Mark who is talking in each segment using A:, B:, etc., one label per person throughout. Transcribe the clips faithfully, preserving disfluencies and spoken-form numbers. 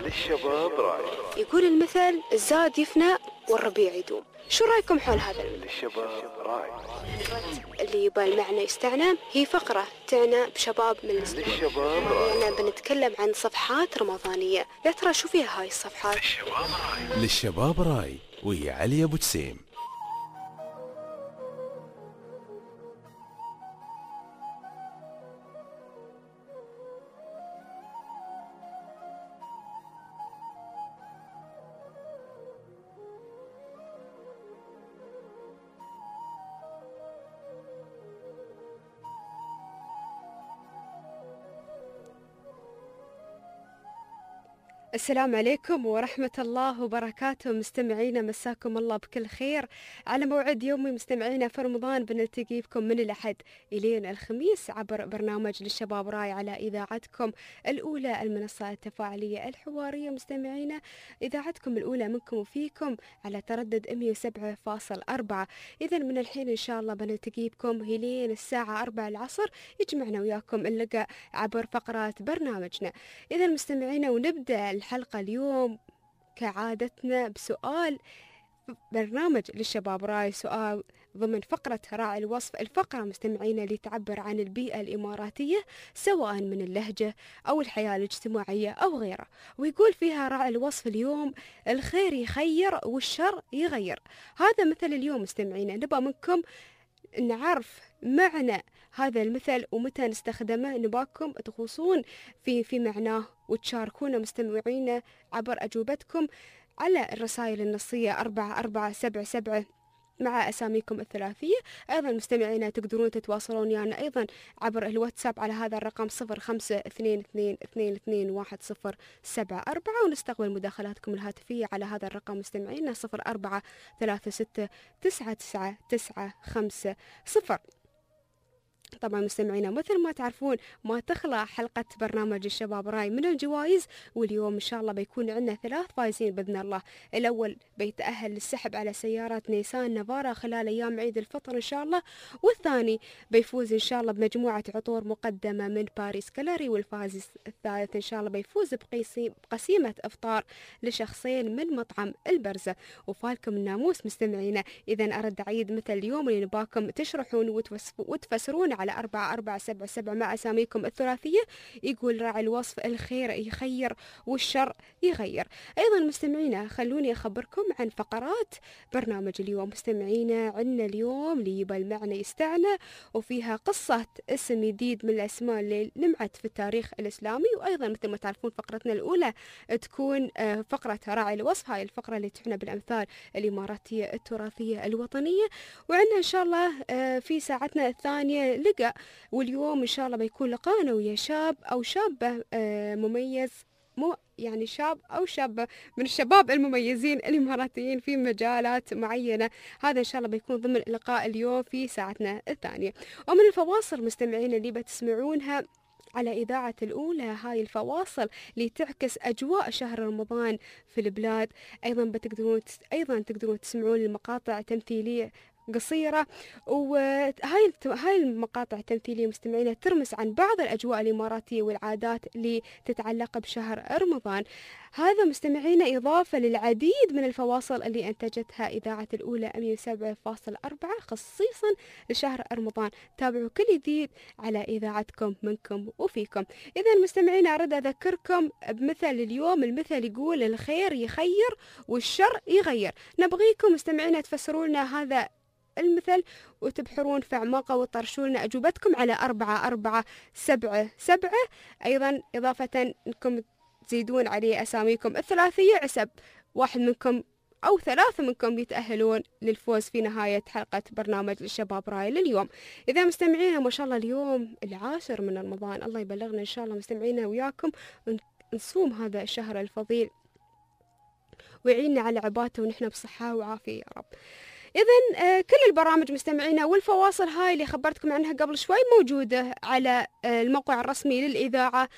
A: للشباب راي.
B: يقول المثل الزاد يفنى والربيع يدوم. شو رايكم حول هذا المثل؟
A: للشباب راي.
B: اللي يبى المعنى يستعنى هي فقرة تعنى بشباب من الاسبوع.
A: للشباب راي.
B: يعني بنتكلم عن صفحات رمضانية، يا ترى شو فيها هاي الصفحات؟
A: للشباب راي.
C: للشباب راي ويا علي ابو تسيم.
B: السلام عليكم ورحمة الله وبركاته. مستمعينا مساكم الله بكل خير على موعد يومي. مستمعينا في رمضان بنلتقي بكم من الأحد إلين الخميس عبر برنامج للشباب راي على إذاعتكم الأولى، المنصة التفاعلية الحوارية. مستمعينا إذاعتكم الأولى منكم وفيكم على تردد مية وسبعة فاصلة أربعة. إذا من الحين إن شاء الله بنلتقي بكم إلين الساعة أربعة العصر، يجمعنا وياكم اللقاء عبر فقرات برنامجنا. إذا مستمعينا ونبدأ الحلقة اليوم كعادتنا بسؤال برنامج للشباب راي، سؤال ضمن فقرة راعي الوصف. الفقرة مستمعينا اللي تعبر عن البيئة الإماراتية سواء من اللهجة أو الحياة الاجتماعية أو غيره، ويقول فيها راعي الوصف اليوم: الخير يخير والشر يغير. هذا مثل اليوم مستمعينا، نبغى منكم نعرف معنى هذا المثل ومتى نستخدمه. نباكم تغوصون في في معناه وتشاركونا مستمعينا عبر أجوبتكم على الرسائل النصية أربعة أربعة سبعة سبعة مع أساميكم الثلاثية. أيضا مستمعينا تقدرون تتواصلون يعني أيضا عبر الواتساب على هذا الرقم صفر خمسة اثنين اثنين اثنين اثنين واحد صفر سبعة أربعة، ونستقبل مداخلاتكم الهاتفية على هذا الرقم مستمعينا صفر أربعة ثلاثة ستة تسعة تسعة تسعة خمسة صفر. طبعا مستمعينا مثل ما تعرفون ما تخلى حلقة برنامج الشباب راي من الجوائز، واليوم إن شاء الله بيكون عندنا ثلاث فايزين بإذن الله. الأول بيتأهل للسحب على سيارة نيسان نافارا خلال أيام عيد الفطر إن شاء الله، والثاني بيفوز إن شاء الله بمجموعة عطور مقدمة من باريس كالاري، والفائز الثالث إن شاء الله بيفوز بقسيمة إفطار لشخصين من مطعم البرزة. وفالكم الناموس مستمعينا، إذا أرد عيد مثل اليوم اللي نباكم تشرحون وتفسرون على أربعة أربعة سبعة سبعة مع أساميكم الثلاثية. يقول راعي الوصف: الخير يخير والشر يغير. أيضا مستمعينا خلوني أخبركم عن فقرات برنامج اليوم. مستمعينا عندنا اليوم اللي يبى المعنى يستعنى، وفيها قصة اسم جديد من الأسماء اللي لمعت في التاريخ الإسلامي. وأيضا مثل ما تعرفون فقرتنا الأولى تكون فقرة راعي الوصف، هاي الفقرة اللي تعنى بالأمثال الإماراتية التراثية الوطنية. وعندنا إن شاء الله في ساعتنا الثانية لقاء، واليوم إن شاء الله بيكون لقاءنا ويا شاب أو شابة مميز، مو يعني شاب أو شابة من الشباب المميزين الإماراتيين في مجالات معينة. هذا إن شاء الله بيكون ضمن لقاء اليوم في ساعتنا الثانية. ومن الفواصل مستمعين اللي بتسمعونها على إذاعة الأولى، هاي الفواصل اللي تعكس أجواء شهر رمضان في البلاد. أيضا بتقدرون أيضا تقدرون تسمعون المقاطع تمثيلية قصيرة، وهاي هاي المقاطع التمثيلية مستمعينا ترمز عن بعض الأجواء الإماراتية والعادات اللي تتعلق بشهر رمضان. هذا مستمعينا إضافة للعديد من الفواصل اللي أنتجتها إذاعة الأولى مية وسبعة فاصلة أربعة خصيصا لشهر رمضان. تابعوا كل جديد على إذاعتكم منكم وفيكم. إذا مستمعينا أريد أذكركم بمثل اليوم. المثل يقول: الخير يخير والشر يغير. نبغيكم مستمعينا تفسروا لنا هذا المثل وتبحرون في أعماقه وترشون أجوبتكم على أربعة أربعة سبعة سبعة. أيضا إضافة أنكم تزيدون عليه أساميكم الثلاثية عسب واحد منكم أو ثلاثة منكم يتأهلون للفوز في نهاية حلقة برنامج الشباب راي لليوم. إذا مستمعينا ما شاء الله اليوم العاشر من رمضان، الله يبلغنا إن شاء الله مستمعينا وياكم نصوم هذا الشهر الفضيل ويعيننا على عبادته ونحن بصحة وعافية يا رب. إذن آه كل البرامج مستمعينا والفواصل هاي اللي خبرتكم عنها قبل شوي موجودة على آه الموقع الرسمي للإذاعة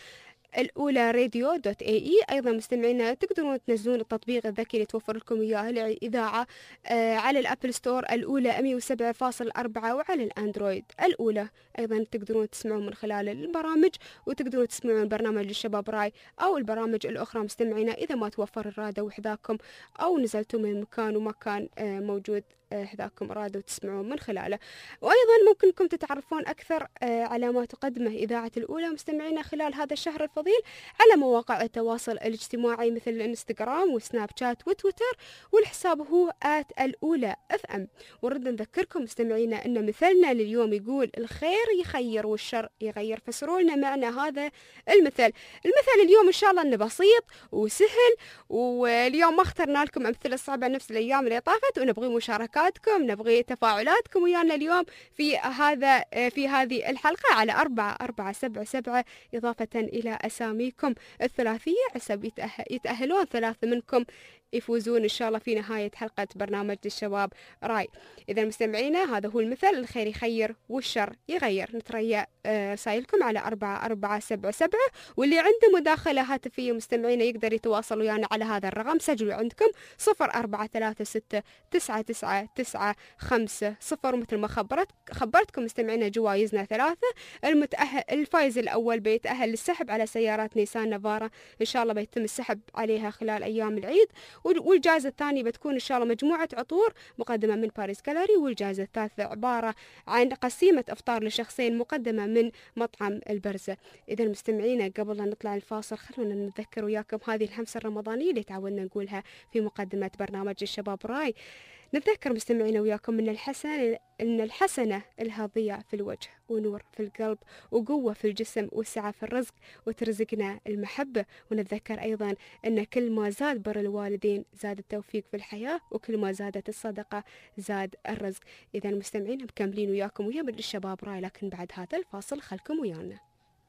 B: الأولى راديو دوت اي اي. أيضا مستمعينا تقدرون تنزلون التطبيق الذكي اللي توفر لكم إياه الإذاعة آه على الأبل ستور الأولى مية وسبعة فاصلة أربعة، وعلى الأندرويد الأولى. أيضا تقدرون تسمعون من خلال البرامج، وتقدرون تسمعون برنامج الشباب راي أو البرامج الأخرى مستمعينا إذا ما توفر الرادة وحداكم أو نزلتوا من مكان وما كان آه موجود حذاكم رادوا تسمعون من خلاله. وأيضا ممكنكم تتعرفون أكثر على ما تقدمه إذاعة الأولى مستمعينا خلال هذا الشهر الفضيل على مواقع التواصل الاجتماعي مثل الانستغرام وسناب شات وتويتر، والحساب هو آت الأولى اف ام. ونرد نذكركم مستمعينا أن مثلنا لليوم يقول الخير يخير والشر يغير. فسروا لنا معنا هذا المثل. المثل اليوم إن شاء الله أنه بسيط وسهل، واليوم ما اخترنا لكم أمثلة صعبة نفس الأيام اللي طافت، ونبغي مشاركات نبغي تفاعلاتكم ويانا اليوم في هذا في هذه الحلقة على أربعة أربعة سبعة سبعة، إضافة إلى أساميكم الثلاثية حسب يتأهلون ثلاثة منكم يفوزون إن شاء الله في نهاية حلقة برنامج الشباب راي. إذا مستمعينا هذا هو المثل، الخير يخير والشر يغير. نتريا رسائلكم على أربعة أربعة سبعة سبعة، واللي عنده مداخلة هاتفية مستمعينا يقدر يتواصل ويانا على هذا الرقم. سجلوا عندكم صفر أربعة ثلاثة ستة تسعة تسعة تسعة خمسة صفر. مثل ما خبرت خبرتكم مستمعينا جوائزنا ثلاثة. المتأهل الفايز الأول بيتأهل للسحب على سيارات نيسان نافارا، إن شاء الله بيتم السحب عليها خلال أيام العيد. والجائزة الثانية بتكون إن شاء الله مجموعة عطور مقدمة من باريس جاليري. والجائزة الثالثة عبارة عن قسيمة إفطار لشخصين مقدمة من مطعم البرزة. إذا مستمعينا قبل لا نطلع الفاصل خلونا نتذكر وياكم هذه الهمسة الرمضانية اللي تعودنا نقولها في مقدمة برنامج الشباب راي. نتذكر مستمعينا وياكم من الحسن إن الحسنة لها ضياء في الوجه ونور في القلب وقوة في الجسم وسعة في الرزق وترزقنا المحبة. ونتذكر أيضا أن كل ما زاد بر الوالدين زاد التوفيق في الحياة، وكل ما زادت الصدقة زاد الرزق. إذا مستمعين مكملين وياكم ويا من الشباب راي، لكن بعد هذا الفاصل خلكم ويانا.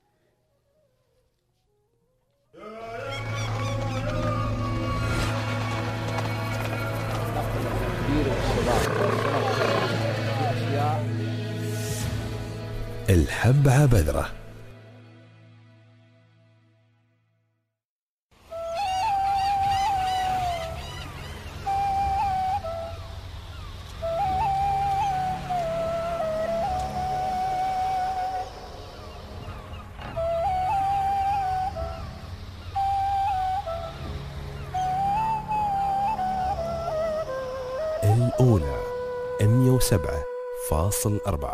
C: الحب عبذرة. الأولى مية وسبعة فاصل أربعة.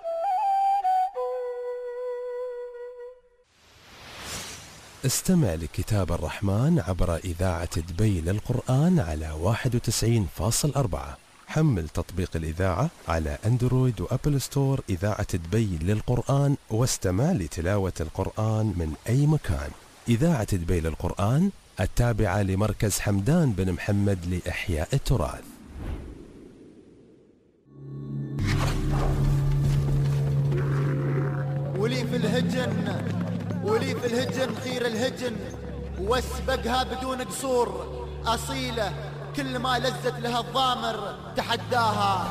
C: استمع لكتاب الرحمن عبر إذاعة دبي للقرآن على واحد وتسعين فاصل أربعة. حمل تطبيق الإذاعة على أندرويد وأبل ستور إذاعة دبي للقرآن، واستمع لتلاوة القرآن من أي مكان. إذاعة دبي للقرآن التابعة لمركز حمدان بن محمد لإحياء التراث.
D: ولي في الهجن ولي في الهجن خير الهجن، واسبقها بدون قصور أصيلة، كل ما لزت لها الضامر تحداها.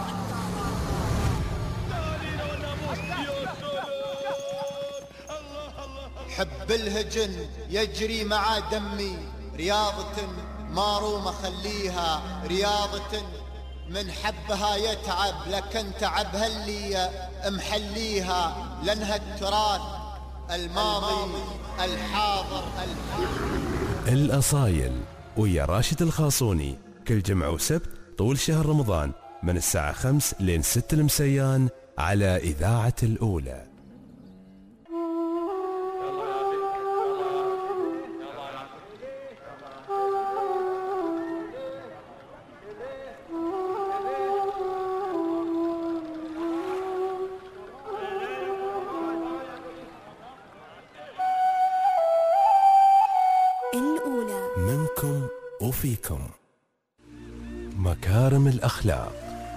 D: حب الهجن يجري مع دمي، رياضة مارومة خليها، رياضة من حبها يتعب، لكن تعبها اللي محليها، لأنها التراث الماضي الحاضر الحاضر.
C: الأصايل ويا راشد الخاصوني كل جمعة وسبت طول شهر رمضان من الساعة خمس لين ست المسيان على إذاعة الأولى. منكم وفيكم مكارم الأخلاق.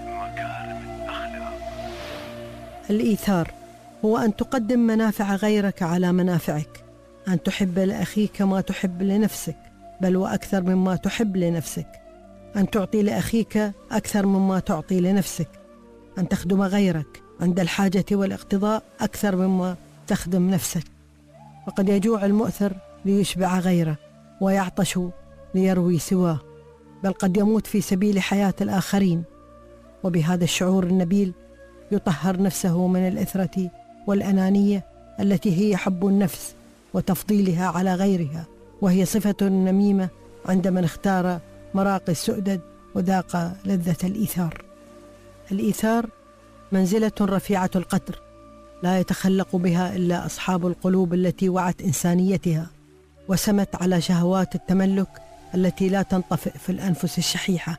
E: الإيثار هو أن تقدم منافع غيرك على منافعك، أن تحب لأخيك ما تحب لنفسك بل وأكثر مما تحب لنفسك، أن تعطي لأخيك أكثر مما تعطي لنفسك، أن تخدم غيرك عند الحاجة والاقتضاء أكثر مما تخدم نفسك. وقد يجوع المؤثر ليشبع غيره، ويعطش ليروي سواه، بل قد يموت في سبيل حياة الآخرين. وبهذا الشعور النبيل يطهر نفسه من الإثرة والأنانية التي هي حب النفس وتفضيلها على غيرها، وهي صفة نميمة عند من اختار مراقي السؤدد وذاق لذة الإيثار. الإيثار منزلة رفيعة القدر لا يتخلق بها إلا أصحاب القلوب التي وعت إنسانيتها وسمت على شهوات التملك التي لا تنطفئ في الأنفس الشحيحة.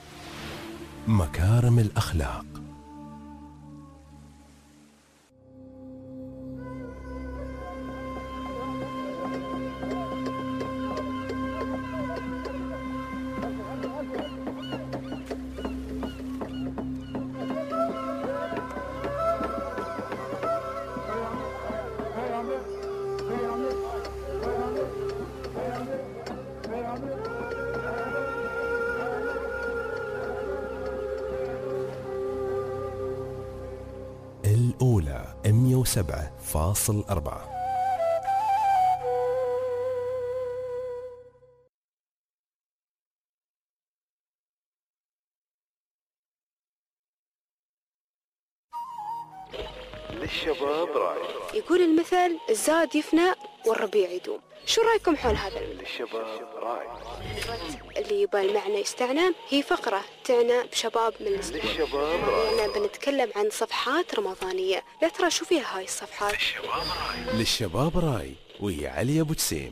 C: مكارم الأخلاق. الأولى مئة وسبعة فاصل أربعة.
A: للشباب راي.
B: يقول المثل الزاد يفنى والربيع يدوم. شو رايكم حول هذا المثل؟
A: للشباب راي.
B: اللي يبغى المعنى يستعنى، هي فقرة تعنى بشباب من الأسبوع.
A: للشباب راي.
B: أنا بنتكلم عن صفحات رمضانية، لا ترى شو فيها هاي الصفحات؟
A: للشباب راي.
C: للشباب راي وهي علي أبو جسيم.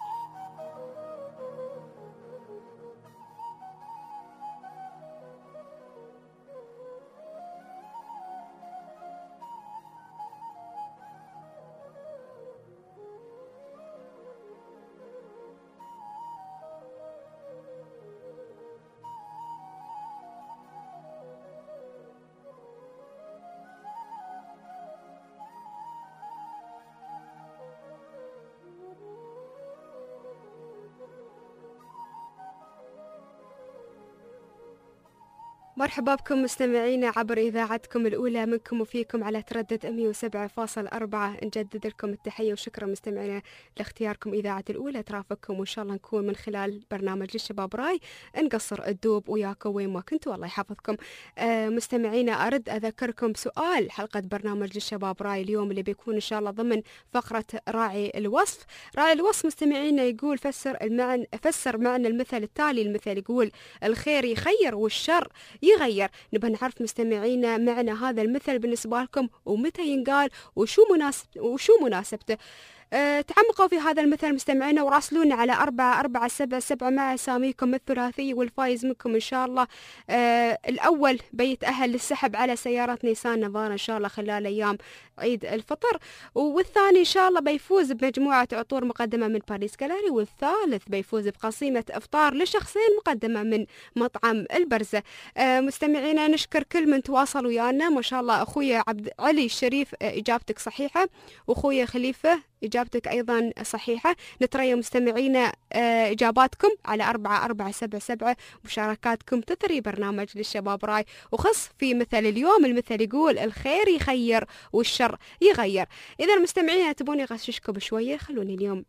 B: مرحبا بكم مستمعينا عبر إذاعتكم الأولى منكم وفيكم على تردد مئة وسبعة فاصل أربعة. نجدد لكم التحية وشكرا مستمعينا لاختياركم إذاعة الأولى، ترافقكم وإن شاء الله نكون من خلال برنامج للشباب راي نقصر الدوب وياكم وين ما كنتوا، الله يحفظكم. آه مستمعينا، أرد أذكركم بسؤال حلقة برنامج للشباب راي اليوم اللي بيكون إن شاء الله ضمن فقرة راعي الوصف. راعي الوصف مستمعينا يقول فسر المعنى فسر معنى المثل التالي. المثل يقول الخير يخير والشر يغير. نبغى نعرف مستمعينا معنى هذا المثل بالنسبة لكم، ومتى ينقال، وشو مناسب وشو مناسبته. أه تعمقوا في هذا المثل مستمعينا وراسلونا على أربعة أربعة سبعة سبعة مع أساميكم الثلاثية، والفايز منكم إن شاء الله أه الأول بيتأهل للسحب على سيارة نيسان نظارة إن شاء الله خلال أيام عيد الفطر، والثاني إن شاء الله بيفوز بمجموعة عطور مقدمة من باريس جاليري، والثالث بيفوز بقسيمة إفطار لشخصين مقدمة من مطعم البرزة. أه مستمعينا نشكر كل من تواصل ويانا، ما شاء الله أخويا عبد علي الشريف إجابتك صحيحة، وأخويا خليفة إجابتك أيضا صحيحة. نتريا مستمعينا إجاباتكم على أربعة أربعة سبعة سبعة، مشاركاتكم تثري برنامج للشباب راي. وخص في مثل اليوم، المثل يقول الخير يخير والشر يغير. إذا المستمعين تبوني أغششكم بشوية، خلوني اليوم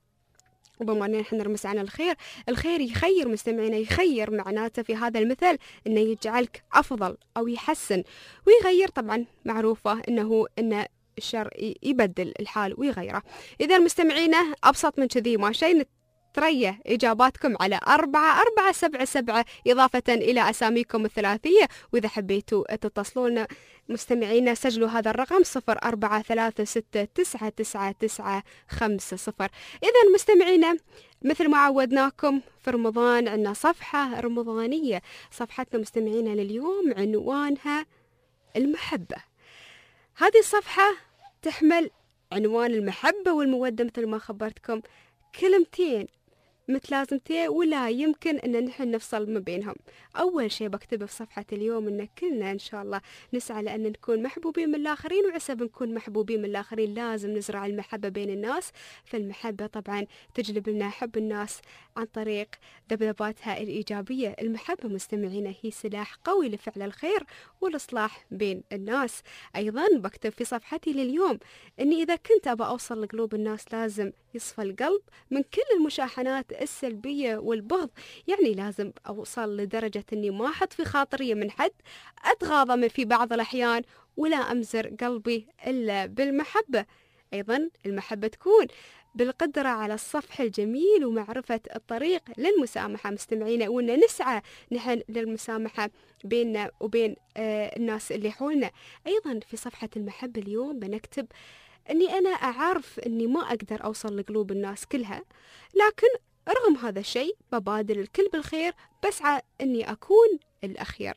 B: وبما أننا نحن نرمس عن الخير. الخير يخير مستمعينا، يخير معناته في هذا المثل أنه يجعلك أفضل أو يحسن، ويغير طبعا معروفة أنه أنه الشر يبدل الحال ويغيره. إذا المستمعين أبسط من كذي ما شيء، تريا إجاباتكم على أربعة أربعة سبعة سبعة إضافة إلى أساميكم الثلاثية. وإذا حبيتوا تتصلون مستمعين سجلوا هذا الرقم صفر أربعة ثلاثة ستة تسعة تسعة تسعة خمسة صفر. إذا مستمعين مثل ما عودناكم في رمضان عندنا صفحة رمضانية. صفحتنا مستمعين لليوم عنوانها المحبة. هذه الصفحة تحمل عنوان المحبة والمودة مثل ما خبرتكم، كلمتين متلازمتين ولا يمكن أن نحن نفصل ما بينهم. أول شيء بكتبه في صفحة اليوم أن كلنا إن شاء الله نسعى لأن نكون محبوبين من الآخرين، وعسب نكون محبوبين من الآخرين لازم نزرع المحبة بين الناس. فالمحبة طبعا تجلب لنا حب الناس عن طريق ذبذباتها الإيجابية. المحبة مستمعين هي سلاح قوي لفعل الخير والإصلاح بين الناس. أيضا بكتب في صفحتي لليوم أني إذا كنت أبى أوصل لقلوب الناس لازم يصفى القلب من كل المشاحنات السلبية والبغض. يعني لازم أوصل لدرجة أني ما أحط في خاطري من حد، أتغاضى في بعض الأحيان، ولا أمزر قلبي إلا بالمحبة. أيضا المحبة تكون بالقدرة على الصفح الجميل ومعرفة الطريق للمسامحة مستمعين، وأن نسعى نحن للمسامحة بيننا وبين آه الناس اللي حولنا. أيضا في صفحة المحبة اليوم بنكتب أني أنا أعرف أني ما أقدر أوصل لقلوب الناس كلها، لكن رغم هذا الشيء ببادر الكل بالخير، بسعى أني أكون الأخير.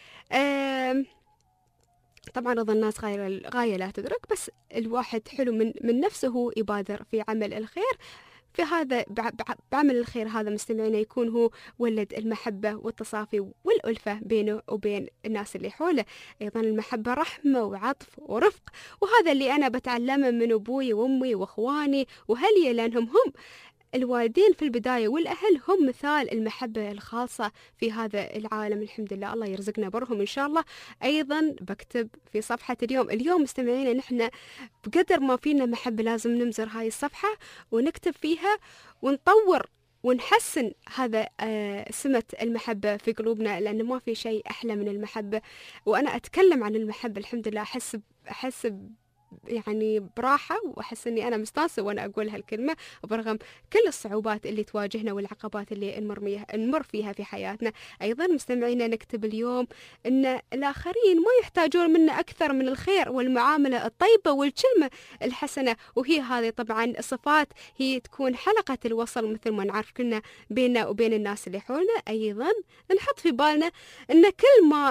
B: آه طبعا رضا الناس غاية, غاية لا تدرك، بس الواحد حلو من, من نفسه هو يبادر في عمل الخير. في هذا بعمل الخير هذا مستمعينا يكون هو ولد المحبة والتصافي والألفة بينه وبين الناس اللي حوله. أيضا المحبة رحمة وعطف ورفق، وهذا اللي أنا بتعلمه من أبوي وأمي وأخواني وهلي، لأنهم هم الوالدين في البداية والأهل هم مثال المحبة الخاصة في هذا العالم. الحمد لله الله يرزقنا برهم إن شاء الله. أيضا بكتب في صفحة اليوم اليوم مستمعينا نحن بقدر ما فينا محبة لازم نمزر هاي الصفحة ونكتب فيها ونطور ونحسن هذا آه سمة المحبة في قلوبنا، لأنه ما في شيء أحلى من المحبة. وأنا أتكلم عن المحبة الحمد لله أحس أحس يعني براحة، وأحس أني أنا مستانسة وأنا أقول هالكلمة برغم كل الصعوبات اللي تواجهنا والعقبات اللي نمر, نمر فيها في حياتنا. أيضا مستمعينا نكتب اليوم أن الآخرين ما يحتاجون منا أكثر من الخير والمعاملة الطيبة والكلمة الحسنة، وهي هذه طبعا الصفات هي تكون حلقة الوصل مثل ما نعرف كلنا بيننا وبين الناس اللي حولنا. أيضا نحط في بالنا أن كل ما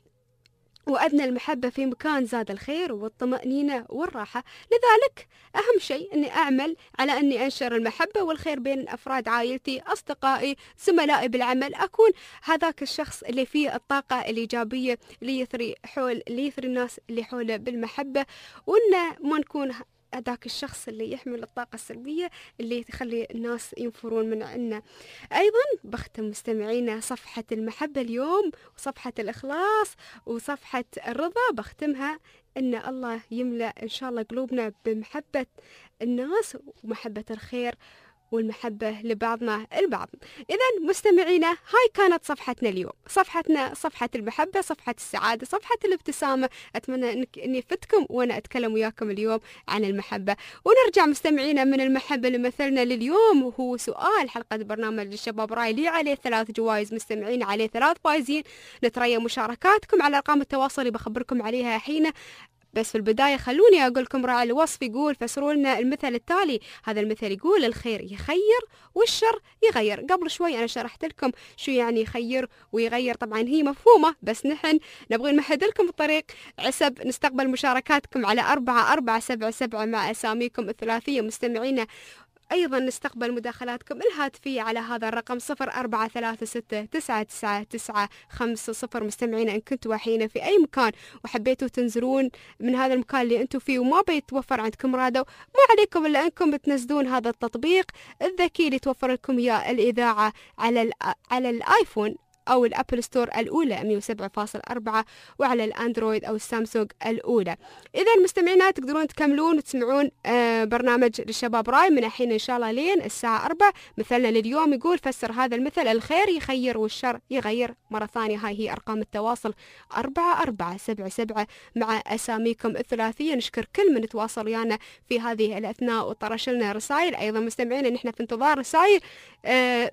B: وأدنى المحبة في مكان زاد الخير والطمأنينة والراحة. لذلك أهم شيء أني أعمل على أني أنشر المحبة والخير بين أفراد عائلتي، أصدقائي، زملائي بالعمل، أكون هذاك الشخص اللي فيه الطاقة الإيجابية اللي يثري حول اللي يثري الناس اللي حوله بالمحبة، وأن ما نكون ذاك الشخص اللي يحمل الطاقة السلبية اللي تخلي الناس ينفرون من عنا. أيضا بختم مستمعينا صفحة المحبة اليوم وصفحة الإخلاص وصفحة الرضا بختمها أن الله يملأ إن شاء الله قلوبنا بمحبة الناس ومحبة الخير والمحبة لبعضنا البعض. إذن مستمعينا هاي كانت صفحتنا اليوم، صفحتنا صفحة المحبة، صفحة السعادة، صفحة الابتسامة. أتمنى إنك إني فتكم وأنا أتكلم وياكم اليوم عن المحبة. ونرجع مستمعينا من المحبة لمثلنا لليوم، وهو سؤال حلقة برنامج للشباب راي لي عليه ثلاث جوائز مستمعين، عليه ثلاث فائزين. نتريا مشاركاتكم على أرقام التواصل اللي بخبركم عليها حين. بس في البداية خلوني أقول لكم راعي الوصف يقول فسروا لنا المثل التالي. هذا المثل يقول الخير يخير والشر يغير. قبل شوي أنا شرحت لكم شو يعني يخير ويغير، طبعا هي مفهومة بس نحن نبغي نمهد لكم الطريق. عسب نستقبل مشاركاتكم على أربعة أربعة سبعة سبعة مع أساميكم الثلاثية مستمعينا. أيضا نستقبل مداخلاتكم الهاتفية على هذا الرقم صفر أربعة ثلاثة ستة تسعة تسعة تسعة خمسة صفر. مستمعين إن كنتوا وحين في أي مكان وحبيتوا تنزلون من هذا المكان اللي أنتوا فيه وما بيتوفر عندكم راديو، ما عليكم إلا أنكم بتنزلون هذا التطبيق الذكي اللي توفر لكم إياه الإذاعة على على الآيفون أو الأبل ستور الأولى مية وسبعة فاصلة أربعة، وعلى الأندرويد أو السامسونج الأولى. إذا مستمعينا تقدرون تكملون وتسمعون آه برنامج للشباب راي من الحين إن شاء الله لين الساعة أربعة. مثلنا لليوم يقول فسر هذا المثل الخير يخير والشر يغير. مرة ثانية هاي هي أرقام التواصل أربعة أربعة سبعة سبعة مع أساميكم الثلاثية. نشكر كل من تواصل ويانا في هذه الأثناء وطرش لنا رسائل. أيضا مستمعينا نحن في انتظار رسائل آه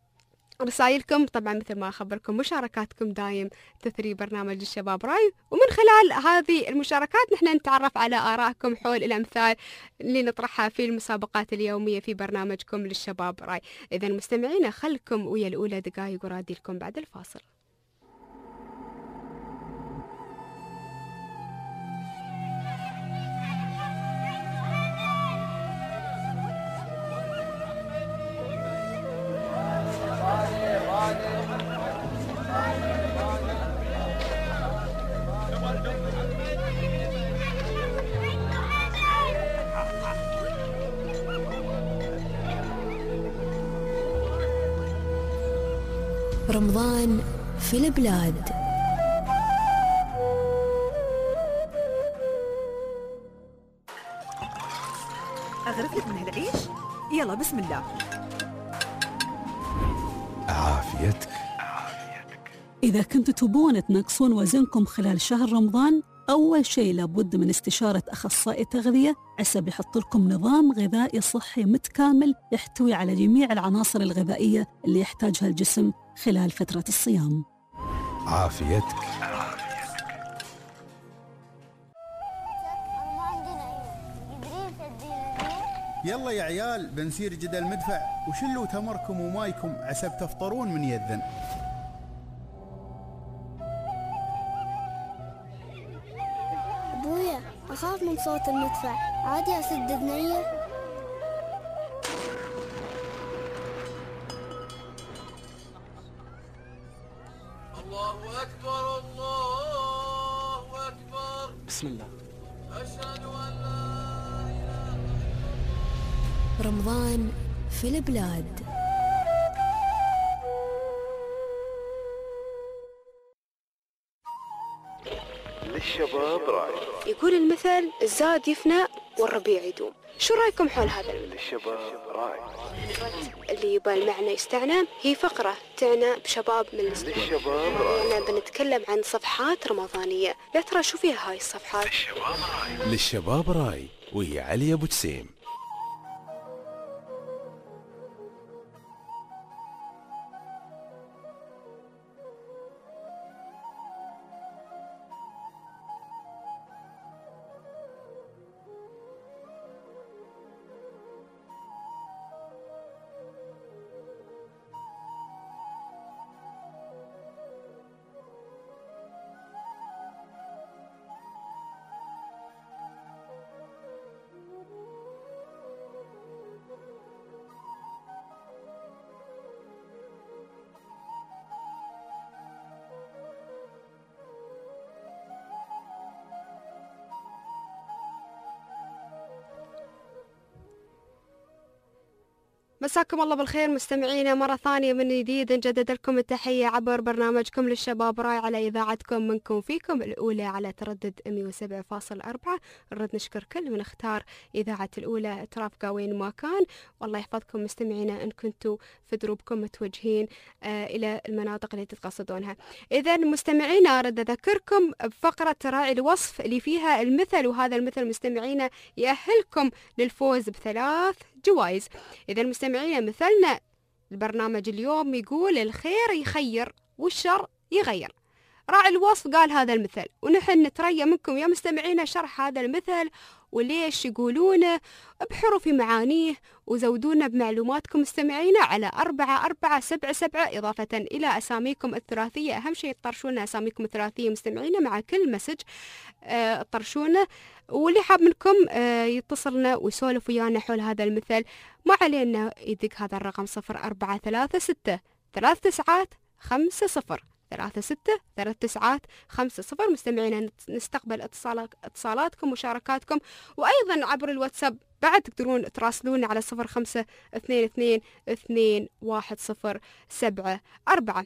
B: رسائلكم. طبعا مثل ما أخبركم مشاركاتكم دايم تثري برنامج الشباب راي، ومن خلال هذه المشاركات نحن نتعرف على آرائكم حول الأمثال اللي نطرحها في المسابقات اليومية في برنامجكم للشباب راي. إذا مستمعينا خلكم ويا الأولى دقائق ورادي لكم بعد الفاصل.
F: رمضان في البلاد.
G: أغرف لك من العيش؟ يلا بسم الله.
C: عافيتك.
H: إذا كنتوا تبون تنقصون وزنكم خلال شهر رمضان، أول شيء لابد من استشارة أخصائي تغذية عسى بيحط لكم نظام غذائي صحي متكامل يحتوي على جميع العناصر الغذائية اللي يحتاجها الجسم خلال فترة الصيام.
C: عافيتك.
I: يلا يا عيال بنسير جدل مدفع وشلوا تمركم ومايكم عسى بتفطرون من يذن.
J: أبويا أخاف من صوت المدفع، عادي أسد ذنيه؟
K: الله أكبر الله أكبر.
L: بسم الله.
K: أشهد أن لا
F: رمضان في البلاد.
A: للشباب راي.
B: يقول المثل الزاد يفنى والربيع يدوم. شو رايكم حول هذا المثل؟
A: للشباب راي.
B: اللي يبى المعنى يستعنى هي فقرة تعنى بشباب من الإسلام.
A: للشباب راي.
B: أنا بنتكلم عن صفحات رمضانية. يا ترى شو فيها هاي الصفحات؟
A: للشباب راي.
C: للشباب راي وهي علي أبو جسيم.
B: مساكم الله بالخير مستمعينا مرة ثانية من جديد. نجدد لكم التحية عبر برنامجكم للشباب راي على إذاعتكم منكم فيكم الأولى على تردد مية وسبعة فاصلة أربعة. نرد نشكر كل من اختار إذاعة الأولى ترافقة وين ما كان، والله يحفظكم مستمعينا إن كنتوا في دروبكم متوجهين آه إلى المناطق اللي تتقصدونها. إذا مستمعينا أرد أذكركم بفقرة راعي الوصف اللي فيها المثل، وهذا المثل مستمعينا يأهلكم للفوز بثلاث جوائز. إذا مستمعين مثلنا البرنامج اليوم يقول الخير يخير والشر يغير. راعي الوصف قال هذا المثل، ونحن نتريا منكم يا مستمعين شرح هذا المثل وليش يقولونه بحروف معانيه، وزودونا بمعلوماتكم مستمعين على أربعة أربعة سبعة سبعة إضافة إلى أساميكم الثلاثية. أهم شيء تطرشونا أساميكم الثلاثية مستمعين مع كل مسج اه طرشونا، واللي حاب منكم اه يتصلنا ويسولف ويانا حول هذا المثل ما علينا يدق هذا الرقم صفر أربعة ثلاثة ستة ثلاث تسعات خمسة صفر ثلاثة ستة ثلاث تسعات خمسة صفر. مستمعينا نستقبل اتصالات اتصالاتكم ومشاركاتكم، وأيضا عبر الواتساب بعد تقدرون تراسلون على صفر خمسة اثنين اثنين اثنين واحد صفر سبعة أربعة.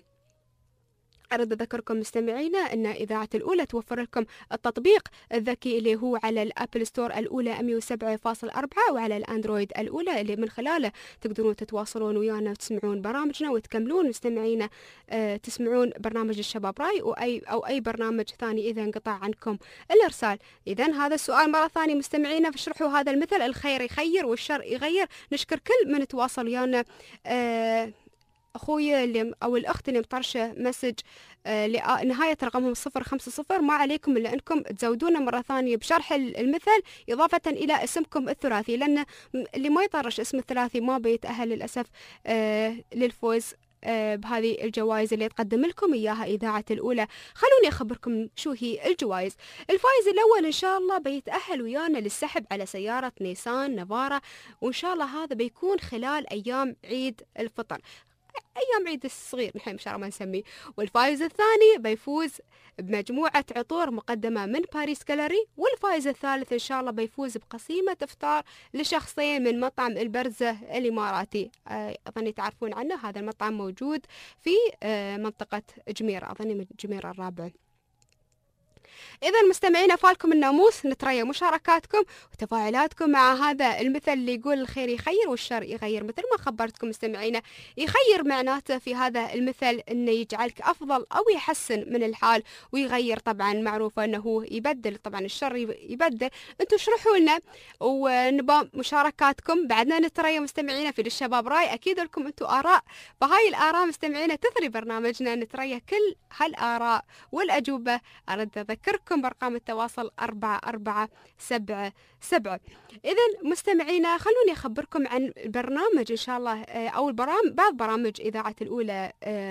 B: أرد أذكركم مستمعينا أن إذاعة الأولى توفر لكم التطبيق الذكي اللي هو على الأبل ستور الأولى مية وسبعة فاصلة أربعة، وعلى الأندرويد الأولى اللي من خلاله تقدرون تتواصلون ويانا وتسمعون برامجنا وتكملون مستمعينا آه تسمعون برنامج الشباب راي أو أي, أو أي برنامج ثاني إذا انقطع عنكم الإرسال. إذن هذا السؤال مرة ثانية مستمعينا فاشرحوا هذا المثل الخير يخير والشر يغير. نشكر كل من تواصل ويانا آه أخويا اللي أو الأخت اللي مطرشة مسج آه لنهاية رقمهم صفر خمسة صفر. ما عليكم إلا أنكم تزودونا مرة ثانية بشرح المثل إضافة إلى اسمكم الثلاثي، لأن اللي ما يطرش اسم الثلاثي ما بيتأهل للأسف آه للفوز آه بهذه الجوائز اللي تقدم لكم إياها إذاعة الأولى. خلوني أخبركم شو هي الجوائز. الفائز الأول إن شاء الله بيتأهل ويانا للسحب على سيارة نيسان نافارا، وإن شاء الله هذا بيكون خلال أيام عيد الفطر. أيام عيد الصغير نحن إن شاء الله ما نسميه. والفائز الثاني بيفوز بمجموعة عطور مقدمة من باريس كالوري. والفائز الثالث إن شاء الله بيفوز بقسيمة إفطار لشخصين من مطعم البرزة الإماراتي. أظني تعرفون عنه، هذا المطعم موجود في منطقة جميرة، أظني جميرة الرابعة. إذا مستمعين فالكم الناموس، نتريا مشاركاتكم وتفاعلاتكم مع هذا المثل اللي يقول الخير يخير والشر يغير. مثل ما خبرتكم مستمعينا، يخير معناته في هذا المثل إنه يجعلك أفضل أو يحسن من الحال، ويغير طبعا معروفة أنه يبدل، طبعا الشر يبدل. أنتوا اشرحوا لنا ونبى مشاركاتكم. بعدنا نتريا مستمعينا في الشباب راي، أكيد لكم أنتوا آراء، فهاي الآراء مستمعينا تثري برنامجنا. نتريا كل هالآراء والأجوبة. أرد أذكركم بأرقام التواصل أربعة أربعة سبعة سبعة. إذن مستمعينا خلوني أخبركم عن البرنامج إن شاء الله، أو البرامج، بعض برامج إذاعة الأولى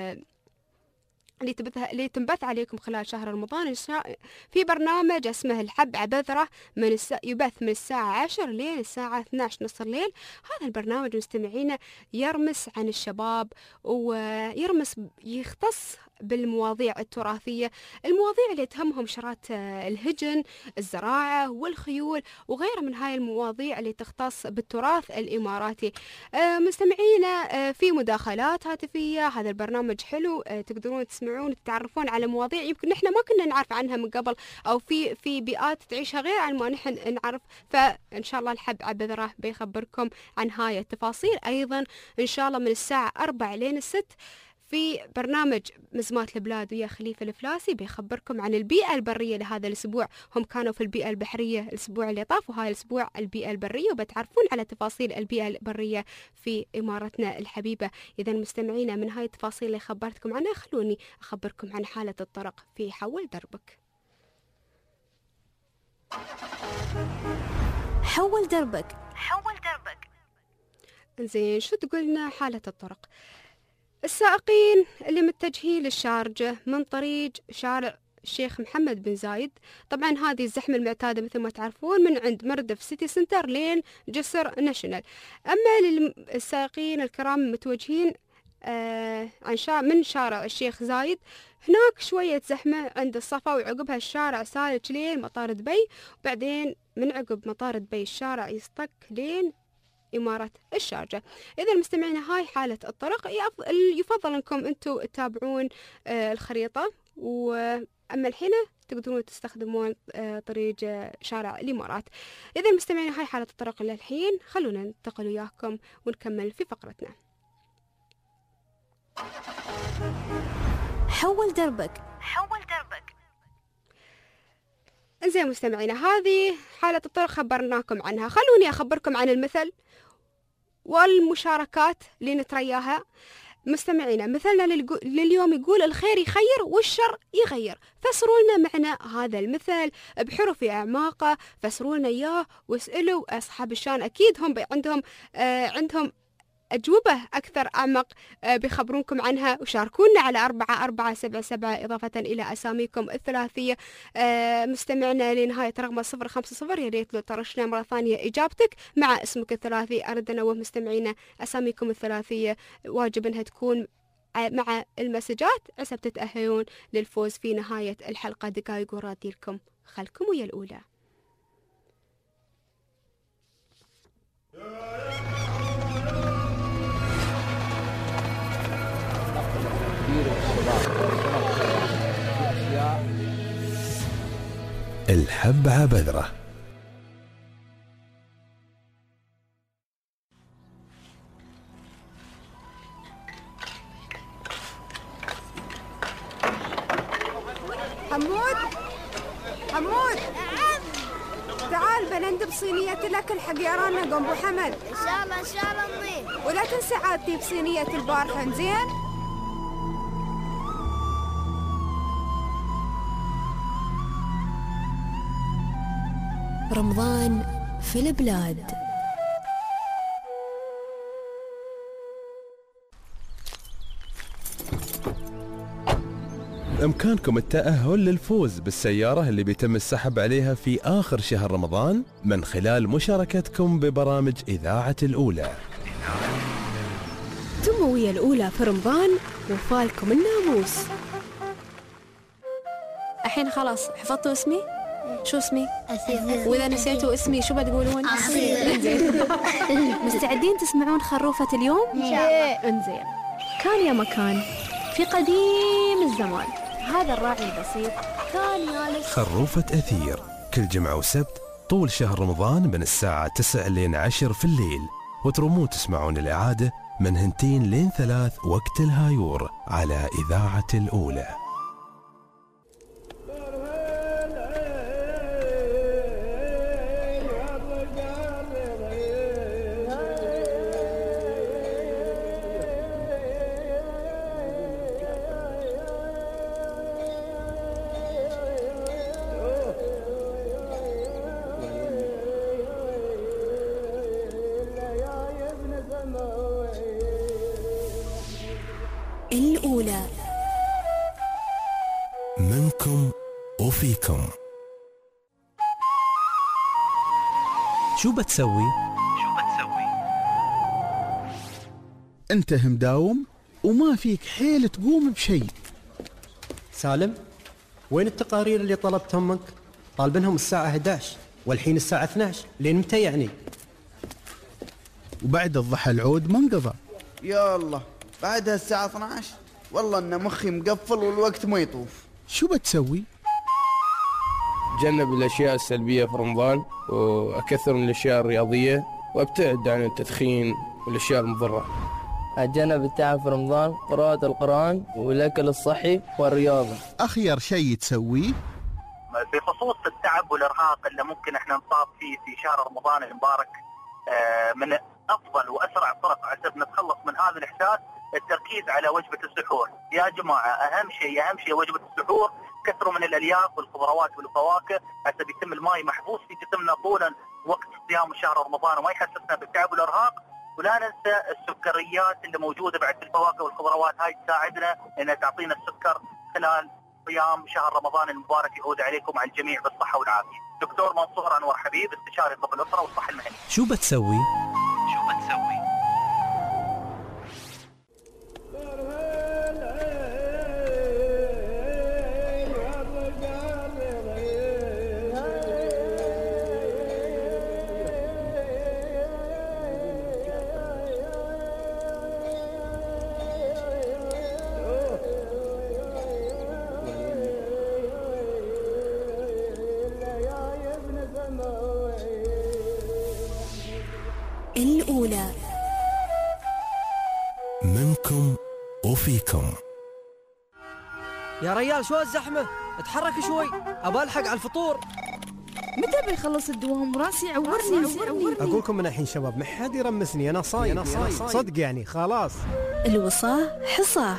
B: اللي تنبث عليكم خلال شهر رمضان. في برنامج اسمه الحب عبذرة من الس... يبث من الساعة عشر لين الساعة اثني عشر نص الليل. هذا البرنامج مستمعينا يرمس عن الشباب ويرمس يختص بالمواضيع التراثية، المواضيع اللي تهمهم شرات الهجن، الزراعة والخيول وغيرها من هاي المواضيع اللي تختص بالتراث الإماراتي. مستمعينا في مداخلات هاتفية، هذا البرنامج حلو، تقدرون تسمعون تتعرفون على مواضيع يمكن نحن ما كنا نعرف عنها من قبل، أو في في بيئات تعيشها غير عن ما نحن نعرف. فإن شاء الله الحب عبذرة بيخبركم عن هاي التفاصيل. أيضا إن شاء الله من الساعة أربعة لين الست في برنامج مزمات البلاد ويا خليفة الفلاسي بيخبركم عن البيئة البرية لهذا الأسبوع. هم كانوا في البيئة البحرية الأسبوع اللي طاف، وهاي الأسبوع البيئة البرية، وبتعرفون على تفاصيل البيئة البرية في إمارتنا الحبيبة. إذا مستمعينا من هاي التفاصيل اللي خبرتكم عنها، خلوني أخبركم عن حالة الطرق في حول دربك.
F: حول دربك
G: حول دربك.
B: زين، شو تقولنا حالة الطرق؟ السائقين اللي متجهين للشارجة من طريق شارع الشيخ محمد بن زايد، طبعا هذه الزحمة المعتادة مثل ما تعرفون من عند مردف سيتي سنتر لين جسر ناشونال. أما للسائقين الكرام متوجهين آه عن شا من شارع الشيخ زايد، هناك شوية زحمة عند الصفا، وعقبها الشارع سالك لين مطار دبي، وبعدين من عقب مطار دبي الشارع يصطك لين إمارة الشارجة. إذا مستمعين هاي حالة الطرق، يفضل أنكم أنتم تتابعون آه الخريطة، وأما الحين تقدرون تستخدمون آه طريق آه شارع الإمارات. إذا مستمعين هاي حالة الطرق للحين، خلونا ننتقل وياكم ونكمل في فقرتنا.
F: حول دربك
G: حول دربك.
B: زين مستمعينا، هذه حالة الطرق خبرناكم عنها. خلوني أخبركم عن المثل والمشاركات اللي نترياها. مستمعينا مثلنا لليوم يقول الخير يخير والشر يغير. فسروا لنا معنى هذا المثل بحروف أعماقه، فسروا لنا إياه واسألوا أصحاب الشان، أكيد هم عندهم آه عندهم أجوبة أكثر أعمق بيخبرونكم عنها، وشاركونا على أربعة أربعة سبعة سبعة إضافة إلى أساميكم الثلاثية. مستمعنا لنهاية رقم صفر خمسة صفر، يا ريت لو ترشنا مرة ثانية إجابتك مع اسمك الثلاثي. أرد أنوه مستمعينا أساميكم الثلاثية واجب أنها تكون مع المسجات عسب تتأهلون للفوز في نهاية الحلقة. دقائق ورادي لكم، خلكم ويا الأولى.
C: الحب عبذرة.
L: حمود حمود تعال بنندب صينية الأكل حق يارانا قم أبو حمد.
J: إن شاء الله إن شاء الله أمي.
L: ولا تنسى عاد تجيب صينية البارحة زين؟
F: رمضان في البلاد.
C: بإمكانكم التأهل للفوز بالسيارة اللي بيتم السحب عليها في آخر شهر رمضان من خلال مشاركتكم ببرامج إذاعة الأولى.
F: تم
B: السماوية الأولى في رمضان وفالكم الناموس. الحين خلاص حفظتوا اسمي؟ شو اسمي؟
J: أثير.
B: وإذا نسيتوا اسمي شو بتقولون؟
J: أصيل.
B: انزين. مستعدين تسمعون خروفة اليوم؟ انزين. كان يا مكان في قديم الزمان هذا الراعي البسيط كان يالس
C: خروفة أثير كل جمعة وسبت طول شهر رمضان من الساعة تسعة لين عشر في الليل، وترمون تسمعون الإعادة من هنتين لين ثلاث وقت الهايور على إذاعة الأولى.
F: الأولى
C: منكم وفيكم.
M: شو بتسوي؟
A: شو بتسوي؟
I: انت مداوم وما فيك حيل تقوم بشيء.
M: سالم، وين التقارير اللي طلبت امك؟ طالبينهم الساعة إحدى عشر والحين الساعة اثني عشر، لين متى يعني؟
I: وبعد الضحى العود ما انقضى.
N: يا الله بعدها الساعة اثني عشر، والله ان مخي مقفل والوقت ما يطوف.
I: شو بتسوي؟
O: تجنب الأشياء السلبية في رمضان وأكثر من الأشياء الرياضية وابتعد عن التدخين والأشياء المضرة.
P: أتجنب التعب في رمضان، قراءة القرآن والأكل الصحي والرياضة.
I: أخير شيء تسويه
Q: في خصوص التعب والإرهاق اللي ممكن احنا نصاب فيه في شهر رمضان المبارك، من أفضل وأسرع طرق عشان نتخلص من هذا الإحساس التركيز على وجبة السحور. يا جماعة أهم شيء أهم شيء وجبة السحور، كثروا من الألياف والخضروات والفواكه حتى يتم الماء محبوس في جسمنا طولا وقت صيام شهر رمضان وما يحسسنا بالتعب والإرهاق. ولا ننسى السكريات اللي موجودة بعد في الفواكه والخضروات، هاي تساعدنا أنها تعطينا السكر خلال صيام شهر رمضان المبارك. يعود عليكم على الجميع بالصحة والعافية. دكتور منصور أنور حبيب، استشاري طب الأسرة والصحة المهنية.
M: شو بتسوي؟
Q: شو بتسوي؟
F: الأولى
C: منكم وفيكم.
R: يا ريال شو الزحمة؟ اتحرك شوي أبى ألحق على الفطور.
S: متى بيخلص الدوام؟ راسي عورني.
M: أقولكم من الحين شباب ما حد يرمسني، أنا صايم أنا صايم صدق يعني خلاص.
F: الوصاة حصاه.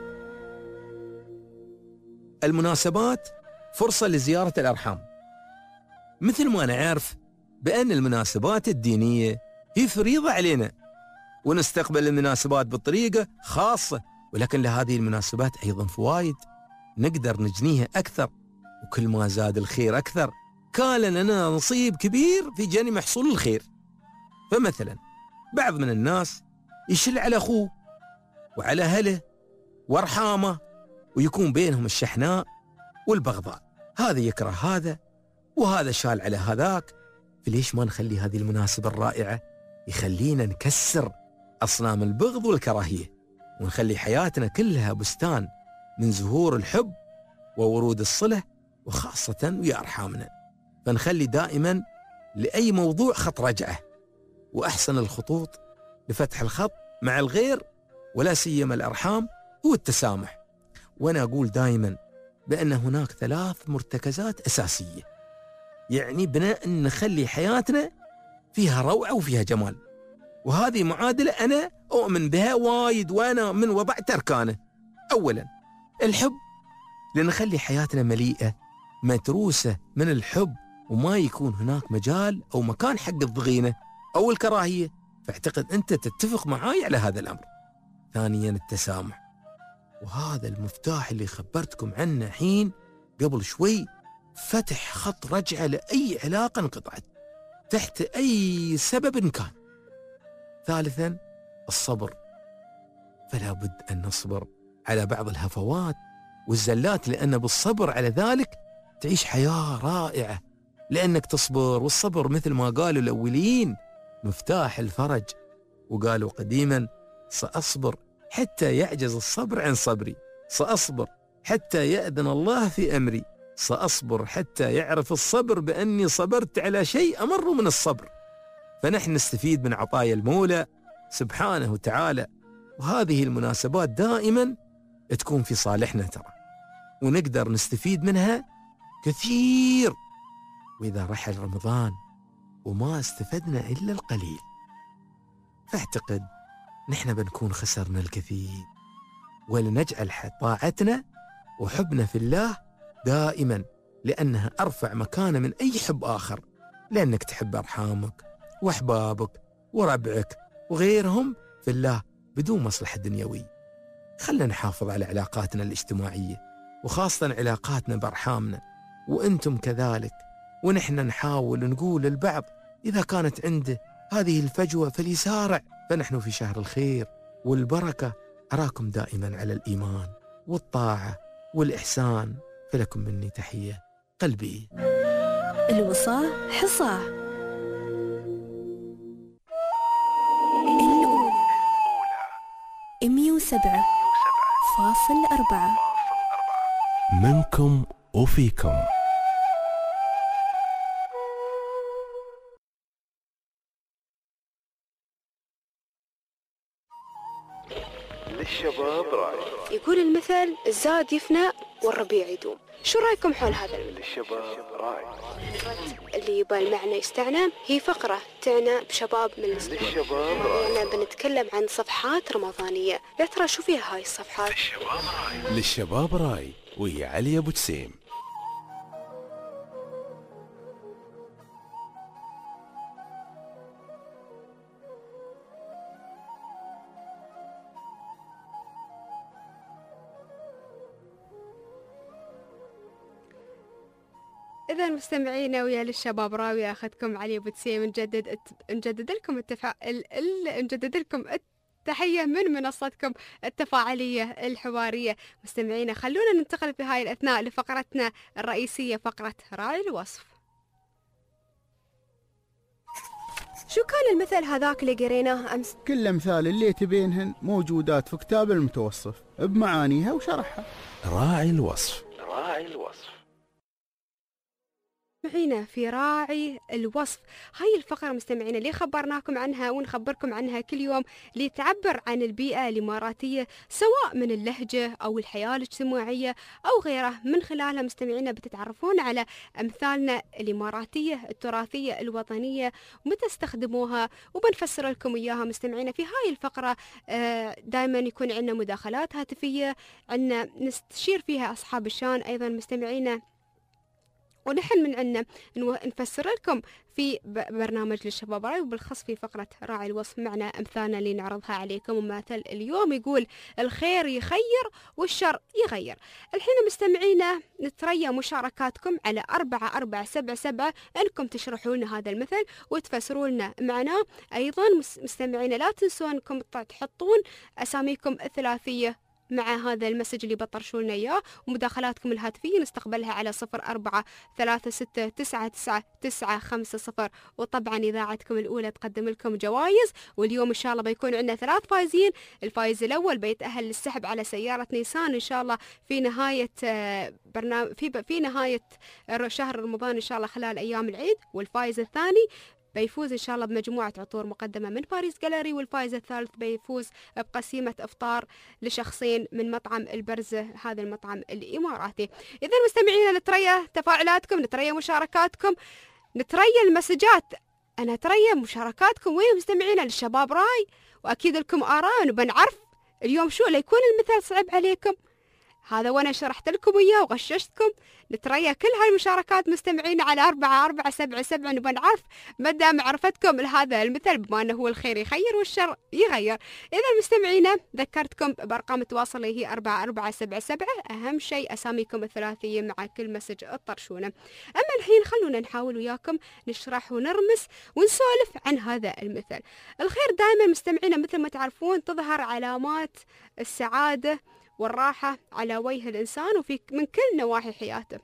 T: المناسبات فرصة لزيارة الأرحام، مثل ما نعرف بأن المناسبات الدينية هي فريضة علينا ونستقبل المناسبات بطريقة خاصة، ولكن لهذه المناسبات أيضا فوائد نقدر نجنيها أكثر، وكل ما زاد الخير أكثر كان لنا نصيب كبير في جني محصول الخير. فمثلا بعض من الناس يشل على أخوه وعلى أهله وارحامه ويكون بينهم الشحناء والبغضاء، هذا يكره هذا وهذا شال على هذاك. فليش ما نخلي هذه المناسبة الرائعة يخلينا نكسر أصنام البغض والكراهية ونخلي حياتنا كلها بستان من زهور الحب وورود الصلة، وخاصة ويا أرحامنا. فنخلي دائما لأي موضوع خط رجعه، وأحسن الخطوط لفتح الخط مع الغير ولا سيما الأرحام هو التسامح. وأنا أقول دائما بأن هناك ثلاث مرتكزات أساسية، يعني بناء أن نخلي حياتنا فيها روعة وفيها جمال، وهذه معادلة أنا أؤمن بها وايد وأنا من وضعت أركانه. أولا الحب، لنخلي حياتنا مليئة متروسة من الحب وما يكون هناك مجال أو مكان حق الضغينة أو الكراهية، فاعتقد أنت تتفق معاي على هذا الأمر. ثانيا التسامح، وهذا المفتاح اللي خبرتكم عنه حين قبل شوي، فتح خط رجعة لأي علاقة انقطعت تحت أي سبب كان. ثالثا الصبر، فلا بد أن نصبر على بعض الهفوات والزلات، لأن بالصبر على ذلك تعيش حياة رائعة، لأنك تصبر، والصبر مثل ما قالوا الأولين مفتاح الفرج. وقالوا قديما: سأصبر حتى يعجز الصبر عن صبري، سأصبر حتى يأذن الله في أمري، سأصبر حتى يعرف الصبر بأني صبرت على شيء أمر من الصبر. فنحن نستفيد من عطايا المولى سبحانه وتعالى، وهذه المناسبات دائما تكون في صالحنا ترى، ونقدر نستفيد منها كثير. وإذا رحل رمضان وما استفدنا إلا القليل، فاعتقد نحن بنكون خسرنا الكثير. ولنجعل طاعتنا وحبنا في الله دائما، لأنها أرفع مكانة من أي حب آخر، لأنك تحب أرحامك وأحبابك وربعك وغيرهم في الله بدون مصلحة دنيوي. خلنا نحافظ على علاقاتنا الاجتماعية، وخاصة علاقاتنا بأرحامنا، وأنتم كذلك. ونحن نحاول نقول للبعض إذا كانت عنده هذه الفجوة فليسارع، فنحن في شهر الخير والبركة. أراكم دائما على الإيمان والطاعة والإحسان، فلكم مني تحية قلبي.
F: الوصاة حصاه. مية وسبعة فاصل أربعة
C: منكم وفيكم.
A: للشباب راي.
B: يقول المثل: الزاد يفنى والربيع يدوم. شو رايكم حول هذا المثل؟
A: للشباب راي.
B: اللي يبغى المعنى يستعنى، هي فقرة تعنى بشباب من الأسبوع.
A: للشباب راي.
B: أنا بنتكلم عن صفحات رمضانية، يا ترى شو فيها هاي الصفحات؟
A: للشباب راي.
C: للشباب راي وهي علي أبو جسيم.
B: إذا مستمعينا ويا للشباب راوي أخذكم علي أبو جسيم، نجدد نجدد لكم التفا... ال... ال... نجدد لكم التحية من منصتكم التفاعلية الحوارية. مستمعينا خلونا ننتقل في هاي الأثناء لفقرتنا الرئيسية، فقرة راعي الوصف. شو كان المثل هذاك اللي قريناه أمس؟
I: كل الأمثال اللي تبينهن موجودات في كتاب المتوصف بمعانيها وشرحها.
C: راعي الوصف.
A: راعي الوصف.
B: معينا في راعي الوصف. هاي الفقرة مستمعينا اللي خبرناكم عنها ونخبركم عنها كل يوم، اللي تعبر عن البيئة الإماراتية سواء من اللهجة أو الحياة الاجتماعية أو غيره. من خلالها مستمعينا بتتعرفون على أمثالنا الإماراتية التراثية الوطنية ومتى استخدموها، وبنفسر لكم إياها مستمعينا في هاي الفقرة. دائما يكون عندنا مداخلات هاتفية، عندنا نستشير فيها أصحاب الشان أيضا مستمعينا، ونحن من عندنا نفسر لكم في برنامج للشباب راي، وبالخص في فقرة راعي الوصف معنا أمثالنا اللي نعرضها عليكم. ومثل اليوم يقول: الخير يخير والشر يغير. الحين مستمعينا نتريا مشاركاتكم على أربعة أربعة سبعة سبعة أنكم تشرحوا لنا هذا المثل وتفسروا لنا معناه. أيضا مستمعينا لا تنسوا أنكم تحطون أساميكم الثلاثية مع هذا المسج اللي بطرشوا لنا إياه، ومداخلاتكم الهاتفية نستقبلها على صفر أربعة ثلاثة ستة تسعة تسعة تسعة خمسة صفر. وطبعا إذاعتكم الأولى تقدم لكم جوائز، واليوم إن شاء الله بيكون عندنا ثلاث فايزين. الفايز الأول بيتأهل للسحب على سيارة نيسان إن شاء الله في نهاية برنامج في في نهاية شهر رمضان إن شاء الله خلال أيام العيد. والفايز الثاني بيفوز إن شاء الله بمجموعة عطور مقدمة من باريس جاليري. والفائز الثالث بيفوز بقسيمة إفطار لشخصين من مطعم البرزة، هذا المطعم الإماراتي. إذا مستمعينا نتريا تفاعلاتكم، نتريا مشاركاتكم، نتريا المسجات. أنا تريا مشاركاتكم وين مستمعينا للشباب راي، وأكيد لكم آراء وبنعرف اليوم شو ليكون المثال صعب عليكم. هذا وانا شرحت لكم اياه وغششتكم. نتريا كل هالمشاركات مستمعين على أربعة أربعة سبعة سبعة، نبغى نعرف مدى معرفتكم لهذا المثل، بما انه هو الخير يخير والشر يغير. اذا مستمعينا ذكرتكم بارقام التواصل اللي هي أربعة أربعة سبعة سبعة، اهم شيء اساميكم الثلاثيه مع كل مسج اطرشونه. اما الحين خلونا نحاول وياكم نشرح ونرمس ونسولف عن هذا المثل. الخير دائما مستمعينا مثل ما تعرفون تظهر علامات السعاده والراحة على وجه الإنسان وفي من كل نواحي حياته.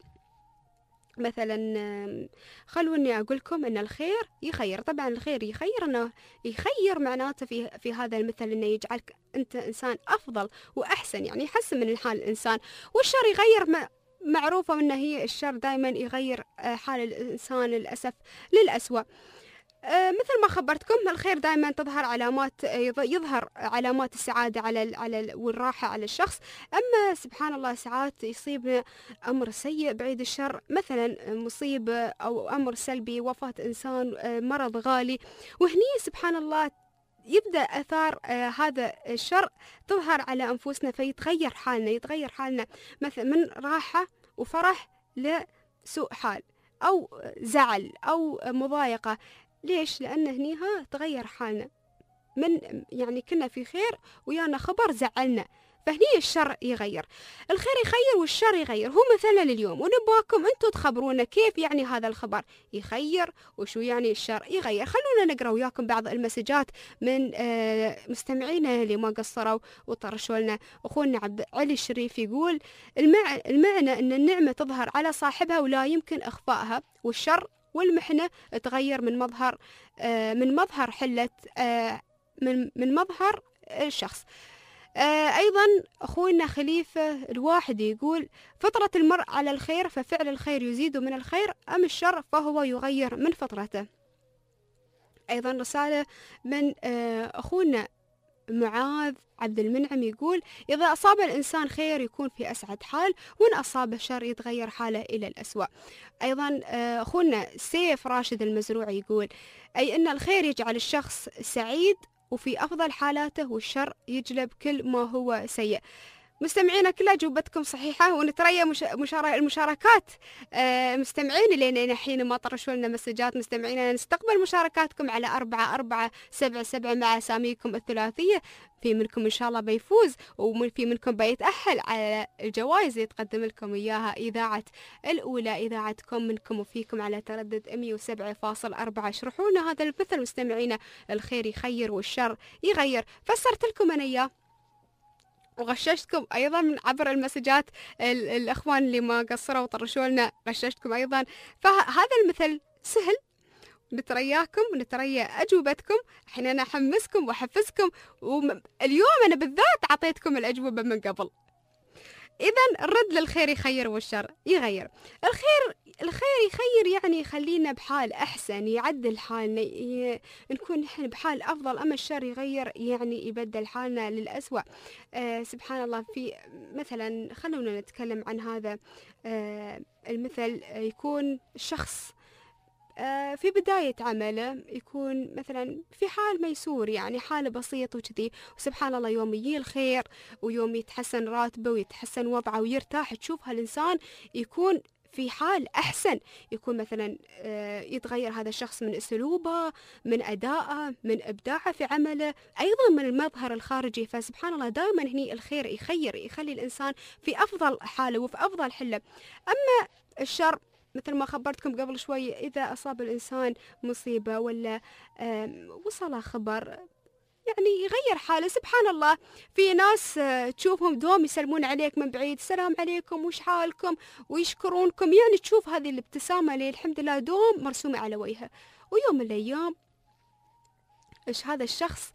B: مثلا خلوني أقول لكم أن الخير يخير. طبعا الخير يخير، أنه يخير معناته في في هذا المثل أنه يجعلك أنت إنسان أفضل وأحسن، يعني يحسن من حال الإنسان. والشر يغير، معروفة أنه هي الشر دائما يغير حال الإنسان للأسف للأسوأ. آه مثل ما خبرتكم الخير دائما تظهر علامات، يظهر علامات السعادة على ال على ال والراحة على الشخص. أما سبحان الله ساعات يصيبنا أمر سيء بعيد الشر، مثلا مصيبة أو أمر سلبي، وفاة إنسان، آه مرض غالي، وهني سبحان الله يبدأ أثار آه هذا الشر تظهر على أنفسنا، فيتغير حالنا يتغير حالنا مثلا من راحة وفرح لسوء حال أو زعل أو مضايقة. ليش؟ لأن هنيها تغير حالنا، من يعني كنا في خير ويانا خبر زعلنا، فهني الشر يغير. الخير يخير والشر يغير، هو مثلا لليوم، ونباكم أنتم تخبرونا كيف يعني هذا الخبر يخير وشو يعني الشر يغير. خلونا نقرأ وياكم بعض المسجات من آه مستمعينا اللي ما قصروا وطرشوا لنا. أخونا عبد علي الشريف يقول المع... المعنى أن النعمة تظهر على صاحبها ولا يمكن إخفائها، والشر والمحنة تغير من مظهر آه من مظهر حلة آه من من مظهر الشخص. آه أيضا أخونا خليفة الواحد يقول فطرة المرء على الخير، ففعل الخير يزيد من الخير، أم الشر فهو يغير من فطرته. أيضا رسالة من آه أخونا معاذ عبد المنعم يقول إذا أصاب الإنسان خير يكون في أسعد حال، وإن أصاب شر يتغير حاله إلى الأسوأ. أيضا أخونا سيف راشد المزروع يقول أي أن الخير يجعل الشخص سعيد وفي أفضل حالاته، والشر يجلب كل ما هو سيء. مستمعينا كلها أجوبتكم صحيحة، ونتريا مش... مشار... المشاركات آه مستمعين لين الحين ما طرشوا لنا مسجات. مستمعينا نستقبل مشاركاتكم على أربعة أربعة سبعة سبعة مع أساميكم الثلاثية. في منكم إن شاء الله بيفوز، وفي منكم بيتأهل على الجوائز اللي تقدم لكم إياها إذاعة الأولى، إذاعتكم منكم وفيكم على تردد مية وسبعة فاصلة أربعة. اشرحوا لنا هذا المثل مستمعينا، الخير يخير والشر يغير. فسرت لكم أنا إياه وغششتكم أيضا من عبر المسجات، الأخوان اللي ما قصروا وطرشوا لنا غششتكم أيضا. فهذا المثل سهل، نترياكم ونتريا أجوبتكم. الحين أنا أحمسكم وأحفزكم، واليوم أنا بالذات عطيتكم الأجوبة من قبل. إذا الرد للخير يخير والشر يغير. الخير الخير يخير يعني يخلينا بحال أحسن، يعدل حالنا، ي... نكون نحن بحال أفضل. أما الشر يغير يعني يبدل حالنا للأسوأ. آه سبحان الله. في مثلا خلونا نتكلم عن هذا آه المثل. يكون شخص آه في بداية عمله يكون مثلا في حال ميسور، يعني حال بسيط وكذي، وسبحان الله يوم يجي الخير ويوم يتحسن راتبه ويتحسن وضعه ويرتاح، تشوف هالإنسان يكون في حال أحسن، يكون مثلا آه يتغير هذا الشخص من أسلوبه، من أدائه، من إبداعه في عمله، أيضا من المظهر الخارجي. فسبحان الله دائما هني الخير يخير، يخلي الإنسان في أفضل حاله وفي أفضل حله. أما الشر مثل ما خبرتكم قبل شوي، إذا أصاب الإنسان مصيبة ولا وصل خبر يعني يغير حاله. سبحان الله في ناس تشوفهم دوم يسلمون عليك من بعيد، السلام عليكم وش حالكم ويشكرونكم، يعني تشوف هذه الابتسامة اللي الحمد لله دوم مرسومة على وجهه. ويوم من الأيام إيش هذا الشخص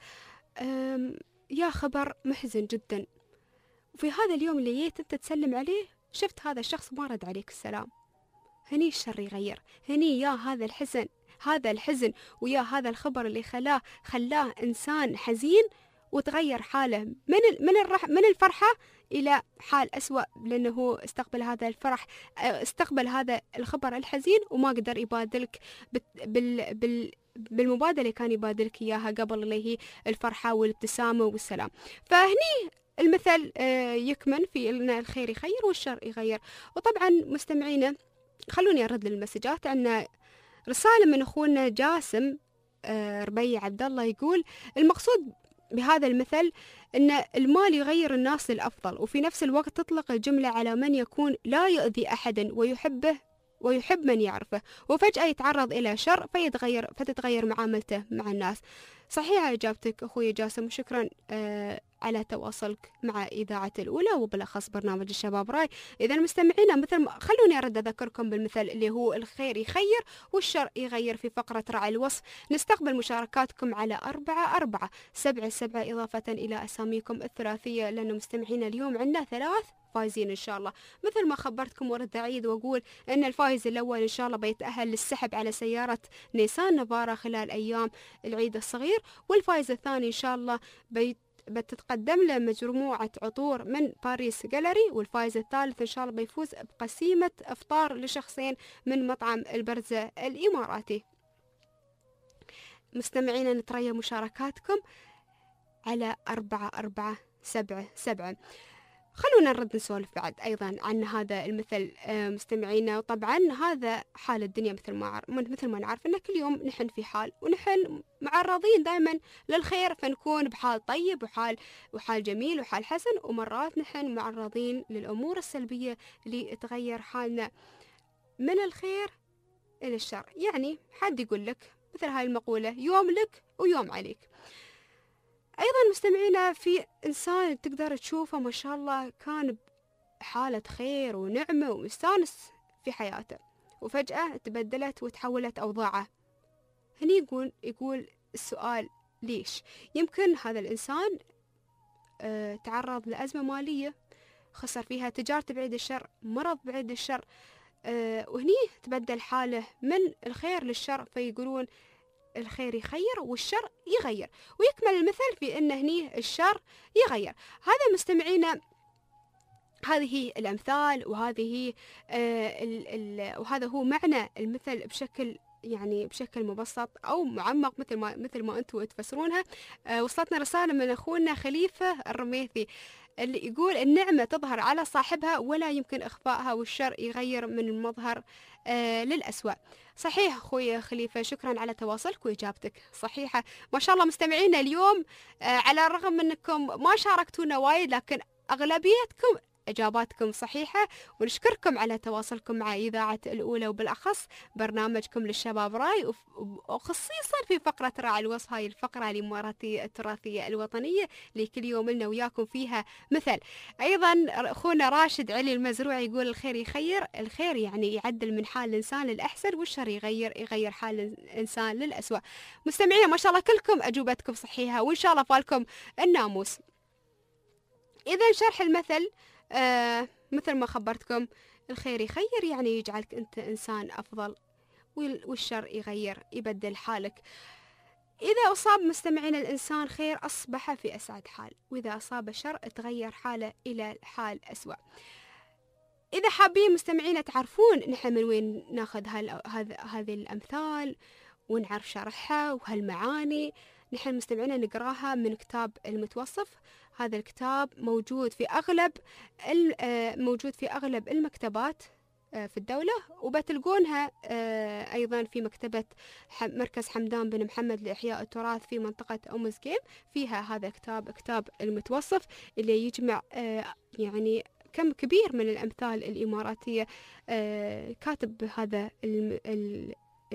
B: يا خبر محزن جدا، وفي هذا اليوم اللي جيت أنت تسلم عليه شفت هذا الشخص ما رد عليك السلام. هني الشر يغير، هني يا هذا الحزن هذا الحزن ويا هذا الخبر اللي خلاه خلاه إنسان حزين، وتغير حاله من من الرح من الفرحة إلى حال أسوأ، لأنه استقبل هذا الفرح استقبل هذا الخبر الحزين وما قدر يبادلك بال بال بالمبادلة اللي كان يبادلك إياها قبل، اللي هي الفرحة والابتسامة والسلام. فهني المثل يكمن في أن الخير يخير والشر يغير. وطبعا مستمعينا خلوني أرد للمسجات. عندنا رسالة من أخونا جاسم ربيع عبد الله يقول المقصود بهذا المثل أن المال يغير الناس للأفضل، وفي نفس الوقت تطلق الجملة على من يكون لا يؤذي أحدا ويحبه ويحب من يعرفه، وفجأة يتعرض إلى شر فيتغير فتتغير معاملته مع الناس. صحيحة إجابتك أخوي جاسم، وشكرا آه على تواصلك مع إذاعة الأولى وبالأخص برنامج الشباب راي. إذا مستمعينا مثل ما خلوني أرد أذكركم بالمثل اللي هو الخير يخير والشر يغير في فقرة راعي الوصف. نستقبل مشاركاتكم على أربعة أربعة سبعة سبعة إضافة إلى أساميكم الثلاثية، لأنه مستمعينا اليوم عندنا ثلاث فايزين إن شاء الله. مثل ما خبرتكم ورد أعيد وأقول أن الفائز الأول إن شاء الله بيتأهل للسحب على سيارة نيسان نفارا خلال أيام العيد الصغير، والفائز الثاني إن شاء الله بيت بتتقدم له مجموعة عطور من باريس جاليري، والفائز الثالث إن شاء الله بيفوز بقسيمة إفطار لشخصين من مطعم البرزة الإماراتي. مستمعينا نتريا مشاركاتكم على أربعة أربعة سبعة سبعة. خلونا نرد نسولف بعد أيضا عن هذا المثل مستمعينا. وطبعا هذا حال الدنيا مثل ما مثل ما نعرف أن كل يوم نحن في حال، ونحن معرضين دائما للخير فنكون بحال طيب وحال وحال جميل وحال حسن، ومرات نحن معرضين للأمور السلبية اللي تغير حالنا من الخير إلى الشر. يعني حد يقول لك مثل هاي المقولة يوم لك ويوم عليك. أيضا مستمعينا في إنسان تقدر تشوفه ما شاء الله كان بحالة خير ونعمة ومستانس في حياته، وفجأة تبدلت وتحولت أوضاعه. هني يقول يقول السؤال ليش؟ يمكن هذا الإنسان اه تعرض لأزمة مالية خسر فيها تجارته بعيد الشر، مرض بعيد الشر، اه وهني تبدل حاله من الخير للشر، فيقولون الخير يخير والشر يغير. ويكمل المثل في أن هني الشر يغير. هذا مستمعينا هذه الأمثال وهذه آه ال ال وهذا هو معنى المثل بشكل يعني بشكل مبسط أو معمق مثل ما مثل ما أنتم تفسرونها. آه وصلتنا رسالة من أخونا خليفة الرميثي اللي يقول النعمة تظهر على صاحبها ولا يمكن إخفائها، والشر يغير من المظهر آه للأسوأ. صحيح أخوي خليفة، شكرا على تواصلك وإجابتك صحيحة. ما شاء الله مستمعينا اليوم آه على الرغم من أنكم ما شاركتونا وايد لكن أغلبيتكم إجاباتكم صحيحة، ونشكركم على تواصلكم مع إذاعة الأولى وبالأخص برنامجكم للشباب راي، وخصيصا في فقرة راعي الوصف، هاي الفقرة الإماراتية التراثية الوطنية اللي كل يوم لنا وياكم فيها مثل. أيضا أخونا راشد علي المزروع يقول الخير يخير، الخير يعني يعدل من حال الإنسان للأحسن، والشر يغير يغير حال الإنسان للأسوأ. مستمعين ما شاء الله كلكم أجوبتكم صحيحة، وإن شاء الله فالكم الناموس. إذا شرح المثل آه مثل ما خبرتكم، الخير يخير يعني يجعلك أنت إنسان أفضل، والشر يغير يبدل حالك. إذا أصاب مستمعين الإنسان خير أصبح في أسعد حال، وإذا أصاب شر تغير حاله إلى حال أسوأ. إذا حابين مستمعين تعرفون نحن من وين ناخذ هذه الأمثال ونعرف شرحها وهالمعاني، نحن مستمعين نقراها من كتاب المتوصف. هذا الكتاب موجود في أغلب موجود في أغلب المكتبات في الدولة، وبتلقونها أيضا في مكتبة مركز حمدان بن محمد لإحياء التراث في منطقة أم زكيم. فيها هذا الكتاب كتاب المتوصف اللي يجمع يعني كم كبير من الأمثال الإماراتية. كاتب هذا ال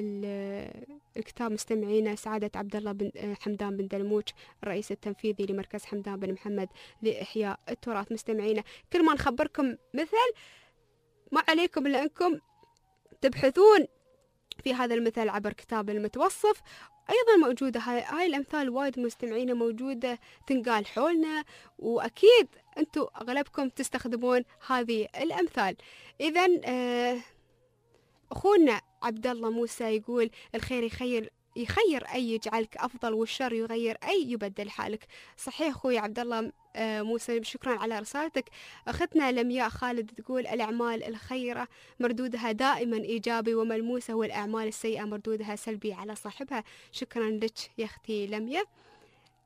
B: الكتاب مستمعينا سعادة عبد الله بن حمدان بن دلموج، الرئيس التنفيذي لمركز حمدان بن محمد لإحياء التراث. مستمعينا كل ما نخبركم مثل ما عليكم إلا أنكم تبحثون في هذا المثل عبر كتاب المتوصف. أيضا موجودة هاي, هاي الأمثال وايد مستمعينا موجودة تنقال حولنا، وأكيد أنتم أغلبكم تستخدمون هذه الأمثال. إذن آه أخونا عبد الله موسى يقول الخير يخير يخير أي يجعلك أفضل، والشر يغير أي يبدل حالك. صحيح أخوي عبد الله موسى، شكرا على رسالتك. أختنا لمياء خالد تقول الأعمال الخيرة مردودها دائما إيجابي وملموسة، والأعمال السيئة مردودها سلبي على صاحبها. شكرا لك يا أختي لمياء.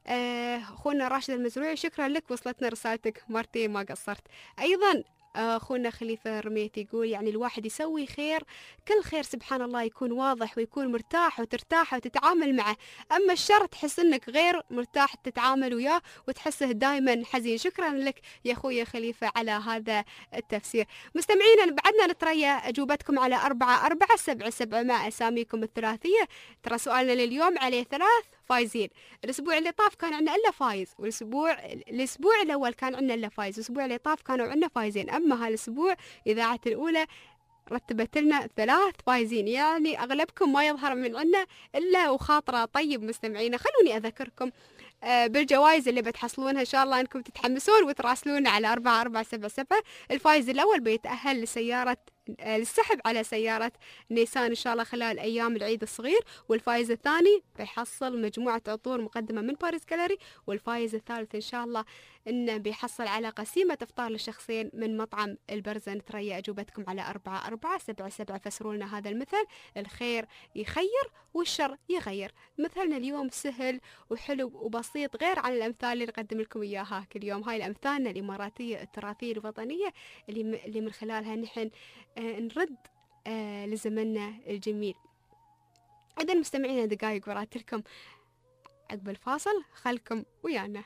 B: أخونا راشد المزروعي شكرا لك، وصلتنا رسالتك مرتين ما قصرت. أيضا أخونا خليفة رميت يقول يعني الواحد يسوي خير، كل خير سبحان الله يكون واضح ويكون مرتاح وترتاح وتتعامل معه، أما الشر تحس أنك غير مرتاح تتعامل وياه وتحسه دائما حزين. شكرا لك يا أخوي خليفة على هذا التفسير. مستمعينا بعدنا نتريا أجوبتكم على أربعة أربعة سبعة سبعة مع أساميكم الثلاثية. ترى سؤالنا لليوم عليه ثلاث فايزين. الأسبوع اللي طاف كان عندنا إلا فايز، والأسبوع الأسبوع الأول كان عندنا إلا فايز، الأسبوع اللي طاف كانوا عندنا فايزين. أما هالأسبوع إذاعة الأولى رتبت لنا ثلاث فايزين، يعني أغلبكم ما يظهر من عنا إلا وخاطرة طيب. مستمعينا خلوني أذكركم بالجوائز اللي بتحصلونها، إن شاء الله أنكم تتحمسون وتراسلون على أربعة أربعة سبعة سبعة. الفايز الأول بيتأهل لسيارة للسحب على سيارة نيسان إن شاء الله خلال أيام العيد الصغير، والفايز الثاني بيحصل مجموعة عطور مقدمة من باريس جاليري، والفايز الثالث إن شاء الله إنه بيحصل على قسيمة إفطار للشخصين من مطعم البرزن. تريا أجوبتكم على أربعة أربعة سبعة سبعة. فسروا لنا هذا المثل: الخير يخير والشر يغير. مثلنا اليوم سهل وحلو وبسيط غير عن الأمثال اللي نقدم لكم إياها كل يوم. هاي الأمثالنا الإماراتية التراثية الوطنية اللي اللي من خلالها نحن آه نرد آه لزمننا الجميل. إذا مستمعينا دقائق وراتلكم عقب الفاصل، خلكم ويانا.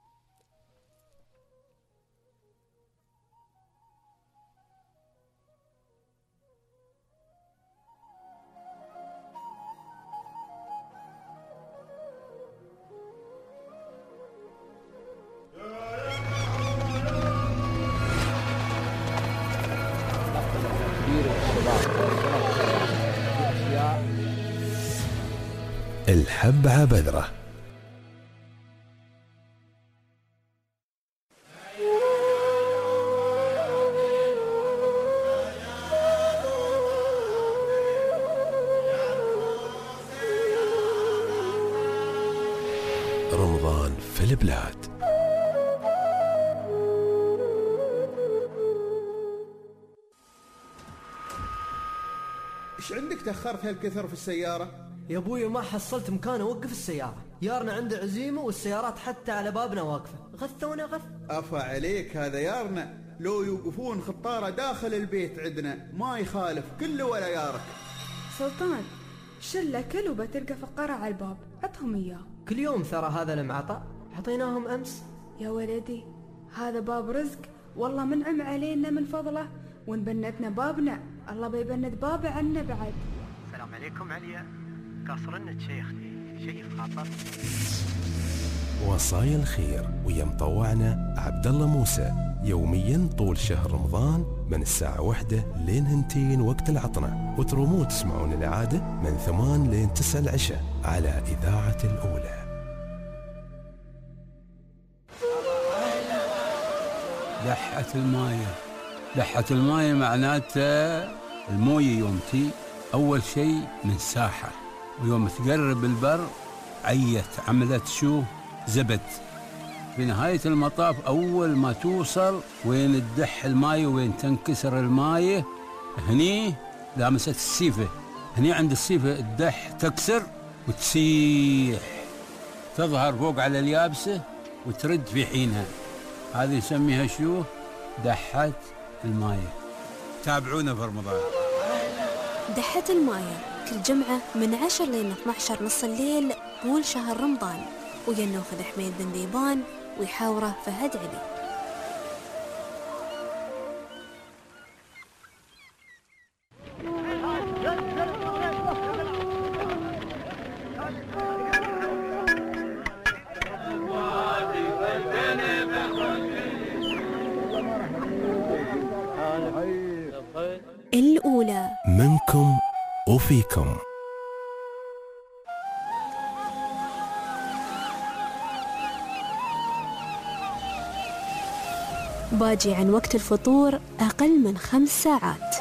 C: الحبعة بذرة. رمضان في البلاد.
I: ايش عندك تأخرت هالكثر في السيارة؟
R: يا ابوي ما حصلت مكان اوقف السيارة، يارنا عنده عزيمة والسيارات حتى على بابنا واقفة، غثونا غث.
I: أفا عليك هذا يارنا، لو يوقفون خطارة داخل البيت عندنا ما يخالف كله ولا يارك.
S: سلطان شلة كل وبتلقى فقرة على الباب، عطهم إياه.
R: كل يوم ثرى هذا المعطى، عطيناهم أمس.
S: يا ولدي هذا باب رزق، والله منعم علينا من فضله، وإن بنتنا بابنا الله بيبند بابه عنا بعد.
U: السلام عليكم عليا، قاصرنك شيخ شيء خاطر.
C: وصايا الخير ويا مطوعنا عبد الله موسى يوميا طول شهر رمضان من الساعة واحدة لين هنتين وقت العطنة، وترومون تسمعون الإعادة من ثمان لين تسع العشاء على إذاعة الأولى.
V: دحة المايه، دحة المايه معناته المويه يوم تي أول شيء من ساحة، ويوم تقرب البر عيت عملت شو زبد. في نهاية المطاف أول ما توصل وين تدح المايه وين تنكسر المايه، هني لامست السيفة، هني عند السيفة الدح تكسر وتسيح تظهر فوق على اليابسة وترد في حينها. هذه يسميها شو؟ دحة المايه. تابعونا في رمضان.
F: دحة المايه كل جمعة من عشر لين اثنا عشر نص الليل طول شهر رمضان، ويا ناخذ حميد بن ذيبان ويحاوره فهد علي. الأولى
C: منكم وفيكم.
F: باجي عن وقت الفطور أقل من خمس ساعات.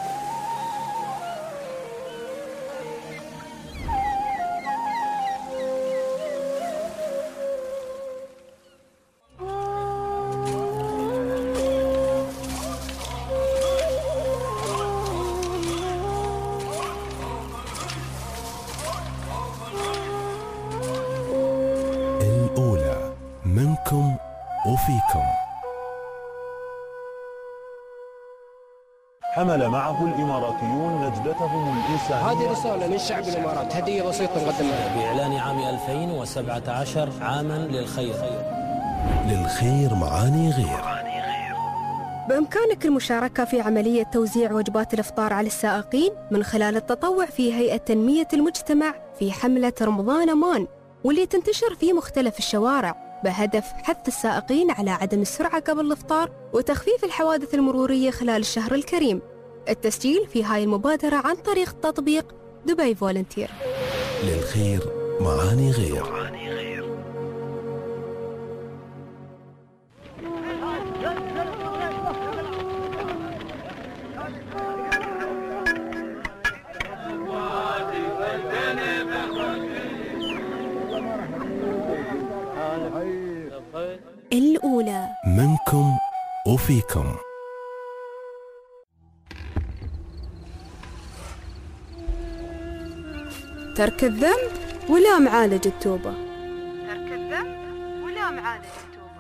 C: الأولى
D: حمل معه الإماراتيون نجدتهم الإنسانية.
E: هذه رسالة من شعب الإمارات، هدية بسيطة نقدمها
W: بإعلان عام ألفين وسبعة عشر عاما للخير.
C: للخير معاني غير.
B: بإمكانك المشاركة في عملية توزيع وجبات الإفطار على السائقين من خلال التطوع في هيئة تنمية المجتمع في حملة رمضان أمان، واللي تنتشر في مختلف الشوارع بهدف حث السائقين على عدم السرعة قبل الإفطار وتخفيف الحوادث المرورية خلال الشهر الكريم. التسجيل في هاي المبادرة عن طريق تطبيق دبي فولنتير.
C: للخير معاني غير.
F: الأولى
C: منكم وفيكم.
B: ترك الذنب ولا معالج التوبة.
S: ترك الذنب ولا معالج التوبة.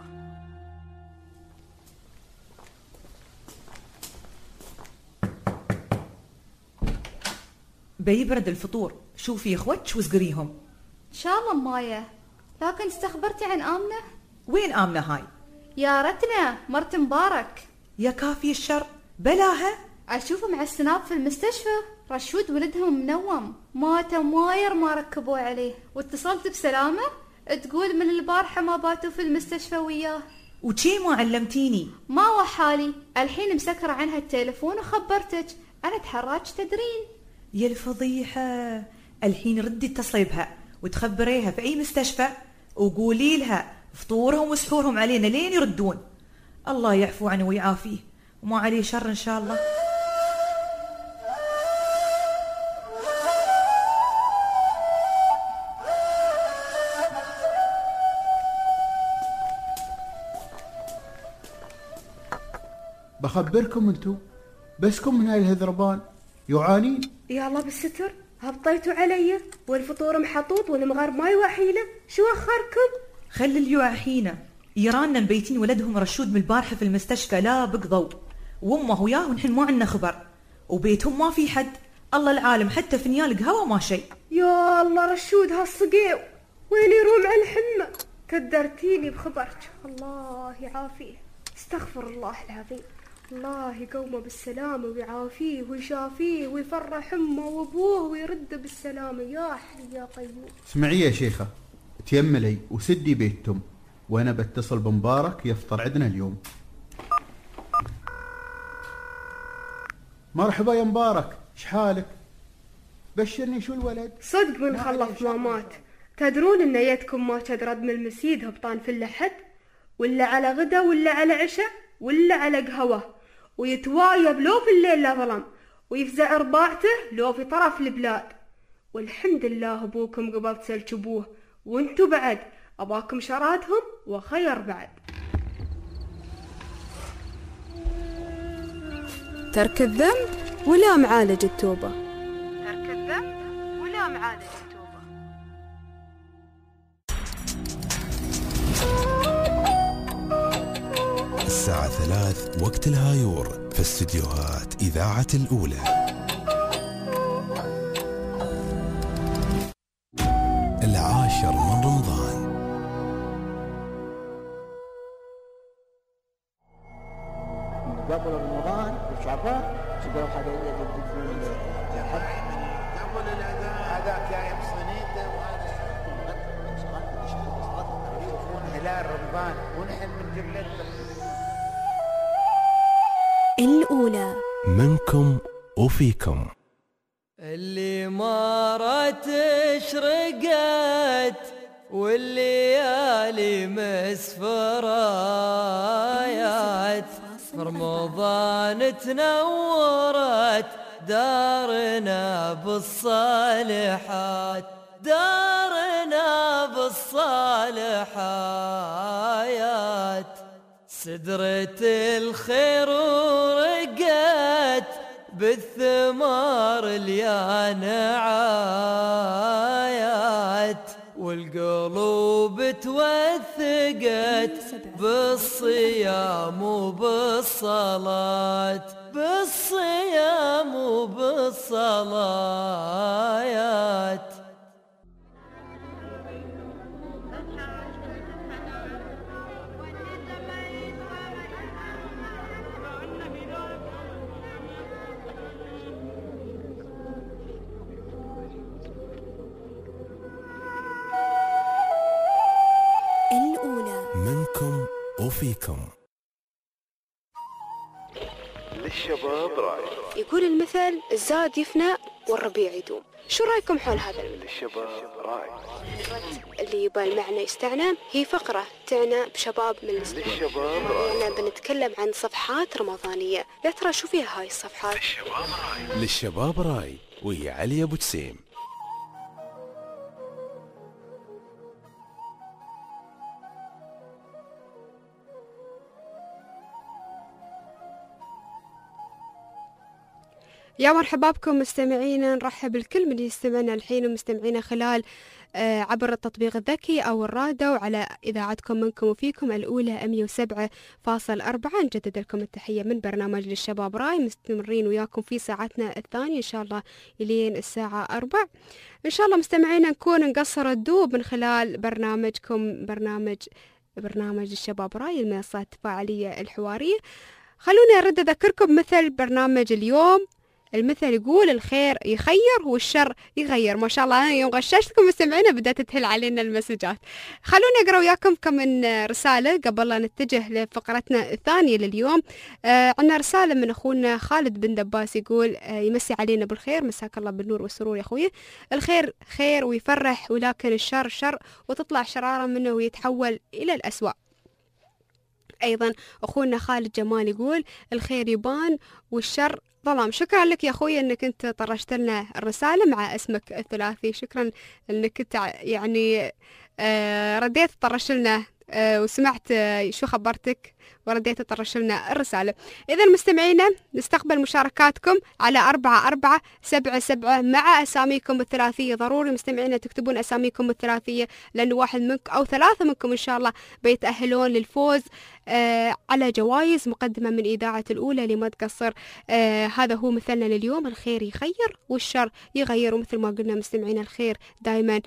G: بيبرد الفطور، شوفي اخوتش واسقريهم.
X: ان شاء الله مايا، لكن استخبرتي عن آمنة؟
G: وين آمنة هاي؟
X: يا رتنا مرت مبارك.
G: يا كافي الشر، بلاها
X: اشوفه مع السناب في المستشفى، رشود ولدهم منوم، مات ماير ما ركبوا عليه، واتصلت بسلامة تقول من البارحة ما باتوا في المستشفى وياه.
G: وشي ما علمتيني؟
X: ما هو حالي، الحين مسكرة عنها التليفون وخبرتك، انا تحراج تدرين.
G: يا الفضيحة، الحين ردي اتصلي بها وتخبريها في اي مستشفى وقولي لها فطورهم وسحورهم علينا لين يردون. الله يعفو عنه ويعافيه وما عليه شر ان شاء الله.
I: بخبركم انتو بسكم من هاي الهذربان يعانين.
L: يا الله بالستر، هبطيتوا علي والفطور محطوط والمغار ما يوحيله، شو اخركم؟
G: خلي اللي يوحينا. يراننا مبيتين ولدهم رشود من البارحة في المستشفى لا بقضوا، وامه وياه ونحن ما عنا خبر، وبيتهم ما في حد، الله العالم حتى فنيال قهوة ما شيء.
L: يا الله رشود هالصقيع وين يروم على الحمى، كدرتيني بخبرك، الله يعافيه. استغفر الله العظيم، الله يقومه بالسلامة ويعافيه ويشافيه ويفرح امه وابوه ويرده بالسلامة، يا حي يا قيوم.
I: اسمعي يا شيخة، تيملي وسدي بيتهم وانا بتصل بمبارك يفطر عندنا اليوم. مرحبا يا مبارك، شحالك؟ بشرني شو الولد؟
L: صدق من خلف ما مات. تدرون ان يدكم ما تدرد من المسيد هبطان في اللحد، ولا على غدا ولا على عشاء ولا على قهوة، ويتوايب لو في الليل لا ظلم، ويفزع رباعته لو في طرف البلاد. والحمد لله ابوكم قبل تسلشبوه، وانتو بعد اباكم شرادهم وخير بعد.
B: ترك الذنب ولا معالج التوبة.
S: ترك الذنب ولا معالج التوبة.
C: الساعة ثلاث وقت الهايور في استديوهات إذاعة الأولى. العاشر من رمضان.
Y: قبل رمضان وشعبان شقروا حقيقية جديد في الحج قبل الأذان هذاك جاي بصينيته وهذا هلال رمضان ونحن بنجيب لك
F: الأولى
C: منكم وفيكم.
P: اللي مرت اشرقت والليالي مسفرايات، رمضان تنورت دارنا بالصالحات، دارنا بالصالحات. سدرة الخير ورقت بالثمار اليانعات، والقلوب
H: قلوب توثقت بالصيام وبالصلاة بالصيام وبالصلاة.
F: الأولى
C: منكم وفيكم.
A: للشباب راي.
B: يقول المثل الزاد يفنى والربيع يدوم. شو رايكم حول هذا المثل؟
A: للشباب راي.
B: اللي يبى المعنى يستعنى هي فقرة تعنى بشباب من الاسبوع.
A: للشباب راي.
B: أنا بنتكلم عن صفحات رمضانية. يا ترى شو فيها هاي الصفحات؟
A: للشباب راي.
C: للشباب راي ويا علي أبو جسيم.
B: يا مرحبا بكم مستمعينا، نرحب بالكل من يستمعنا الحين ومستمعينا خلال آه عبر التطبيق الذكي أو الراديو على إذاعتكم منكم وفيكم الأولى مية وسبعة فاصل أربعة. نجدد لكم التحية من برنامج للشباب راي، مستمرين وياكم في ساعتنا الثانية إن شاء الله إلين الساعة أربع. إن شاء الله مستمعينا نكون نقصر الدوب من خلال برنامجكم برنامج برنامج الشباب راي، المنصات التفاعلية الحوارية. خلوني أرد أذكركم مثل برنامج اليوم. المثل يقول الخير يخير والشر يغير. ما شاء الله أنا يوم غششتكم مستمعينا بدأت تهل علينا المسجات. خلوني أقرأ وياكم كم من رسالة قبل لا نتجه لفقرتنا الثانية لليوم. آه عندنا رسالة من أخونا خالد بن دباس يقول آه يمسي علينا بالخير. مساك الله بالنور والسرور يا أخوي. الخير خير ويفرح، ولكن الشر شر وتطلع شرارة منه ويتحول إلى الأسوأ. أيضا أخونا خالد جمال يقول الخير يبان والشر ظلام. شكرا لك يا أخوي أنك أنت طرشت لنا الرسالة مع اسمك الثلاثي. شكرا أنك أنت يعني آه رديت طرش لنا آه وسمعت آه شو خبرتك ورديت طرش لنا الرسالة. إذا مستمعينا نستقبل مشاركاتكم على أربعة أربعة سبعة سبعة مع أساميكم الثلاثية. ضروري مستمعينا تكتبون أساميكم الثلاثية، لأنه واحد منكم أو ثلاثة منكم إن شاء الله بيتأهلون للفوز آه على جوائز مقدمة من إذاعة الأولى لما تقصر. آه هذا هو مثلنا لليوم، الخير يخير والشر يغير. ومثل ما قلنا مستمعينا الخير دائما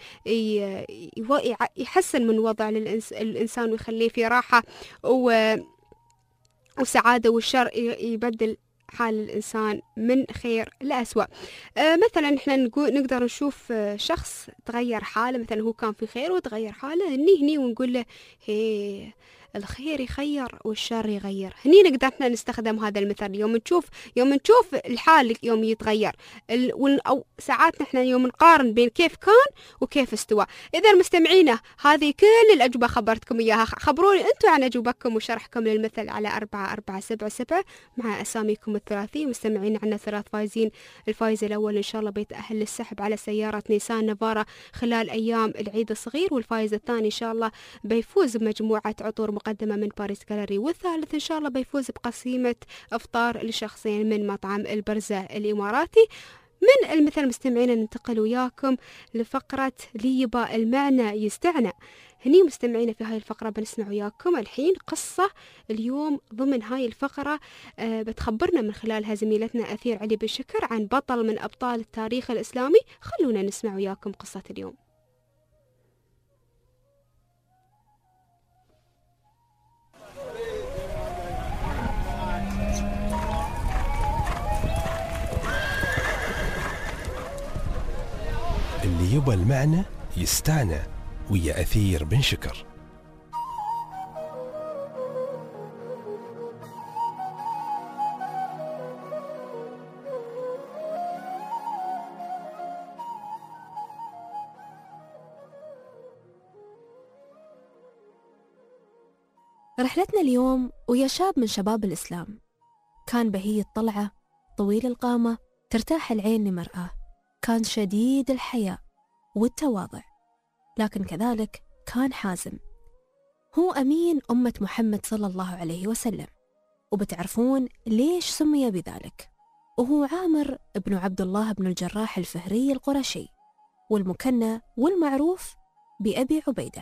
B: يحسن من وضع الإنسان ويخليه في راحة و وسعادة، والشر يبدل حال الإنسان من خير لأسوأ. آه مثلا إحنا نقول نقدر نشوف آه شخص تغير حاله، مثلا هو كان في خير وتغير حاله، هني هني ونقول له هي الخير يخير والشر يغير. هني نقدر نستخدم هذا المثل يوم نشوف يوم نشوف الحال يوم يتغير، أو ساعات نحن يوم نقارن بين كيف كان وكيف استوى. إذا مستمعينا هذه كل الأجوبة خبرتكم إياها. خبروني أنتم عن أجوبتكم وشرحكم للمثل على أربعة أربعة سبعة سبعة مع أساميكم الثلاثية. مستمعين عنا ثلاث فايزين. الفايز الأول إن شاء الله بيتأهل للسحب على سيارة نيسان نافارا خلال أيام العيد الصغير، والفايز الثاني إن شاء الله بيفوز بمجموعة عطور مقدمة من باريس جاليري، والثالث إن شاء الله بيفوز بقسيمة إفطار لشخصين من مطعم البرزة الإماراتي. من المثل مستمعين ننتقل وياكم لفقرة ليبا المعنى يستعنى. هني مستمعين في هاي الفقرة بنسمع وياكم الحين قصة. اليوم ضمن هاي الفقرة آه بتخبرنا من خلالها زميلتنا أثير علي بالشكر عن بطل من أبطال التاريخ الإسلامي. خلونا نسمع وياكم قصة اليوم.
C: اللي يبى المعنى يستعنى ويا أثير بن شكر.
F: رحلتنا اليوم ويا شاب من شباب الإسلام، كان بهي الطلعة، طويل القامة، ترتاح العين لمرآه، كان شديد الحياء والتواضع، لكن كذلك كان حازم. هو أمين أمة محمد صلى الله عليه وسلم، وبتعرفون ليش سمي بذلك. وهو عامر بن عبد الله بن الجراح الفهري القرشي، والمكنى والمعروف بأبي عبيدة.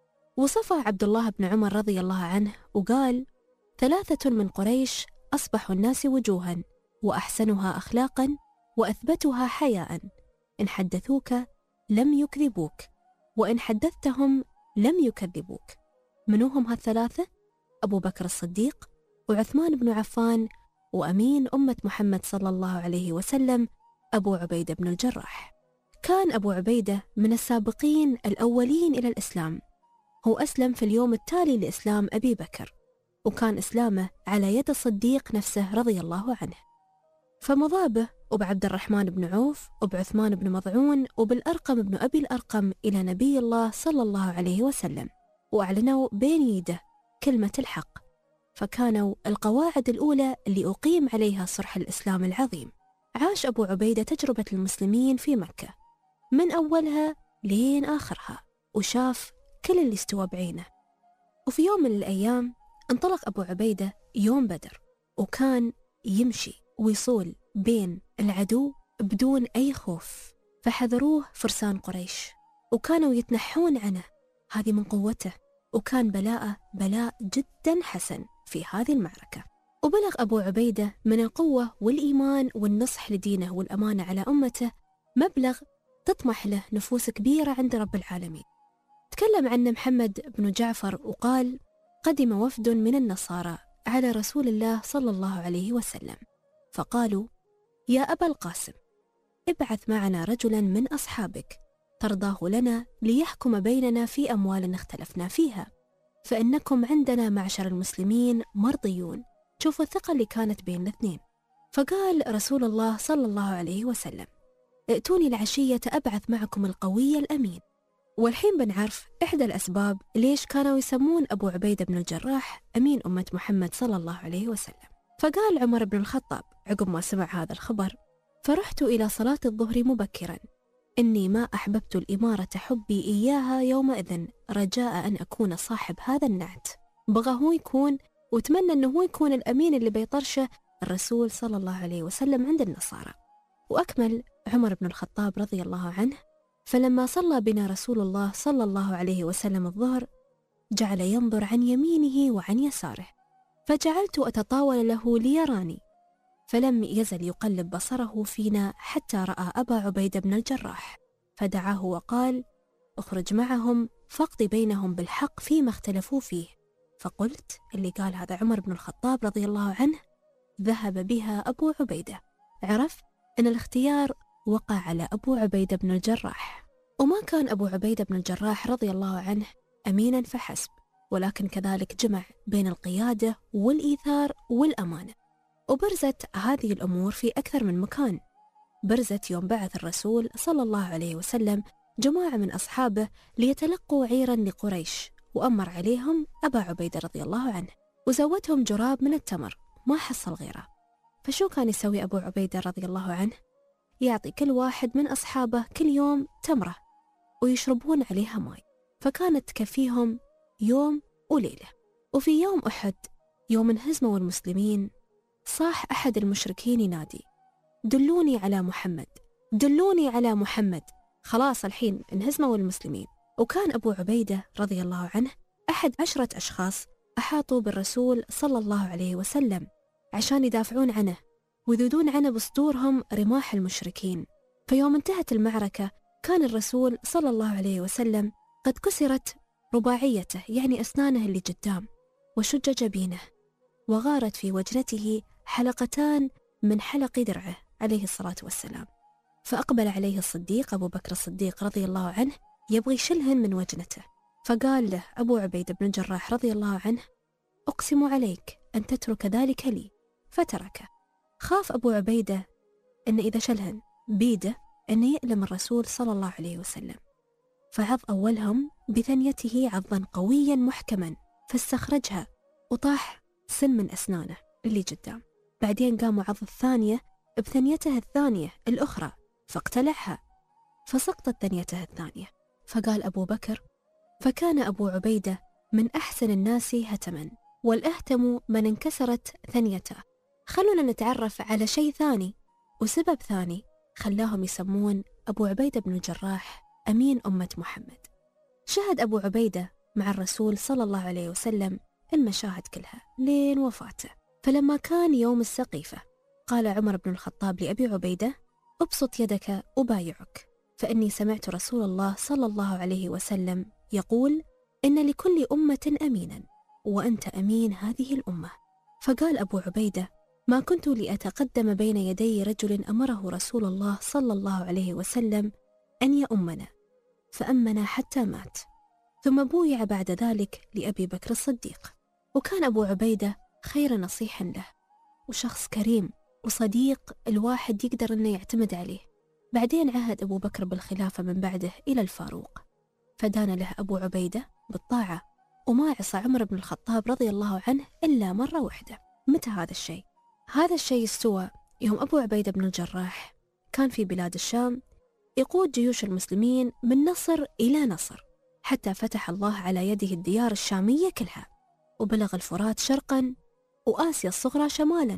F: وصفه عبد الله بن عمر رضي الله عنه وقال: ثلاثة من قريش أصبحوا الناس وجوها وأحسنها أخلاقا وأثبتها حياء، إن حدثوك لم يكذبوك، وإن حدثتهم لم يكذبوك. منوهم هالثلاثة؟ أبو بكر الصديق، وعثمان بن عفان، وأمين أمة محمد صلى الله عليه وسلم أبو عبيدة بن الجراح. كان أبو عبيدة من السابقين الأولين إلى الإسلام. هو أسلم في اليوم التالي لإسلام أبي بكر، وكان إسلامه على يد الصديق نفسه رضي الله عنه. فمضى به وبعبد الرحمن بن عوف وبعثمان بن مضعون وبالأرقم بن أبي الأرقم إلى نبي الله صلى الله عليه وسلم، وأعلنوا بين يده كلمة الحق، فكانوا القواعد الأولى اللي أقيم عليها صرح الإسلام العظيم. عاش أبو عبيدة تجربة المسلمين في مكة من أولها لين آخرها، وشاف كل اللي استوى بعينه. وفي يوم من الأيام انطلق أبو عبيدة يوم بدر، وكان يمشي ويصول بين العدو بدون أي خوف، فحذروه فرسان قريش وكانوا يتنحون عنه. هذه من قوته، وكان بلاءه بلاء جدا حسن في هذه المعركة. وبلغ أبو عبيدة من القوة والإيمان والنصح لدينه والأمانة على أمته مبلغ تطمح له نفوس كبيرة عند رب العالمين. تكلم عنه محمد بن جعفر وقال: قدم وفد من النصارى على رسول الله صلى الله عليه وسلم، فقالوا: يا أبا القاسم، ابعث معنا رجلا من أصحابك ترضاه لنا ليحكم بيننا في أموال اختلفنا فيها، فإنكم عندنا معشر المسلمين مرضيون. شوفوا الثقة اللي كانت بين الاثنين. فقال رسول الله صلى الله عليه وسلم: ائتوني العشية أبعث معكم القوي الأمين. والحين بنعرف إحدى الأسباب ليش كانوا يسمون أبو عبيدة بن الجراح أمين أمة محمد صلى الله عليه وسلم. فقال عمر بن الخطاب عقب ما سمع هذا الخبر: فرحت إلى صلاة الظهر مبكرا، إني ما أحببت الإمارة حبي إياها يومئذ رجاء أن أكون صاحب هذا النعت. بغى هو يكون، وتمنى أنه هو يكون الأمين اللي بيطرشه الرسول صلى الله عليه وسلم عند النصارى. وأكمل عمر بن الخطاب رضي الله عنه: فلما صلى بنا رسول الله صلى الله عليه وسلم الظهر جعل ينظر عن يمينه وعن يساره، فجعلت أتطاول له ليراني، فلم يزل يقلب بصره فينا حتى رأى أبا عبيدة بن الجراح، فدعاه وقال: اخرج معهم فاقض بينهم بالحق فيما اختلفوا فيه. فقلت، اللي قال هذا عمر بن الخطاب رضي الله عنه، ذهب بها أبو عبيدة. عرف أن الاختيار وقع على أبو عبيدة بن الجراح. وما كان أبو عبيدة بن الجراح رضي الله عنه أمينا فحسب، ولكن كذلك جمع بين القيادة والإيثار والأمانة. وبرزت هذه الأمور في أكثر من مكان. برزت يوم بعث الرسول صلى الله عليه وسلم جماعة من أصحابه ليتلقوا عيرا لقريش، وأمر عليهم أبا عبيدة رضي الله عنه، وزودهم جراب من التمر ما حصل غيره. فشو كان يسوي أبو عبيدة رضي الله عنه؟ يعطي كل واحد من أصحابه كل يوم تمرة ويشربون عليها ماء، فكانت تكفيهم يوم وليلة. وفي يوم أحد يوم انهزموا المسلمين، صاح أحد المشركين ينادي: دلوني على محمد، دلوني على محمد. خلاص الحين انهزموا المسلمين. وكان أبو عبيدة رضي الله عنه أحد عشرة أشخاص أحاطوا بالرسول صلى الله عليه وسلم عشان يدافعون عنه ويذودون عنه بصدورهم رماح المشركين. فيوم انتهت المعركة كان الرسول صلى الله عليه وسلم قد كسرت رباعيته، يعني أسنانه اللي قدام، وشج جبينه، وغارت في وجنته حلقتان من حلق درعه عليه الصلاة والسلام. فأقبل عليه الصديق أبو بكر الصديق رضي الله عنه يبغي يشلهن من وجنته، فقال له أبو عبيدة بن الجراح رضي الله عنه: أقسم عليك أن تترك ذلك لي، فتركه. خاف أبو عبيدة أن إذا شلهن بيده أن يألم الرسول صلى الله عليه وسلم، فعض أولهم بثنيته عضا قويا محكما فاستخرجها وطاح سن من أسنانه اللي قدام. بعدين قام وعض الثانية بثنيته الثانية الأخرى فاقتلعها فسقطت ثنيته الثانية. فقال أبو بكر: فكان أبو عبيدة من أحسن الناس هتما، والأهتم من انكسرت ثنيته. خلونا نتعرف على شيء ثاني وسبب ثاني خلاهم يسمون أبو عبيدة بن الجراح أمين أمة محمد. شهد أبو عبيدة مع الرسول صلى الله عليه وسلم المشاهد كلها لين وفاته. فلما كان يوم السقيفة قال عمر بن الخطاب لأبي عبيدة: أبسط يدك أبايعك، فإني سمعت رسول الله صلى الله عليه وسلم يقول: إن لكل أمة أمينا وأنت أمين هذه الأمة. فقال أبو عبيدة: ما كنت لأتقدم بين يدي رجل أمره رسول الله صلى الله عليه وسلم أن يؤمنا، فأمنا حتى مات. ثم بويع بعد ذلك لأبي بكر الصديق. وكان أبو عبيدة خير نصيح له، وشخص كريم وصديق الواحد يقدر أنه يعتمد عليه. بعدين عهد أبو بكر بالخلافة من بعده إلى الفاروق، فدان له أبو عبيدة بالطاعة، وما عصى عمر بن الخطاب رضي الله عنه إلا مرة واحدة. متى هذا الشيء؟ هذا الشيء استوى يوم أبو عبيدة بن الجراح كان في بلاد الشام يقود جيوش المسلمين من نصر إلى نصر، حتى فتح الله على يده الديار الشامية كلها، وبلغ الفرات شرقا وآسيا الصغرى شمالا.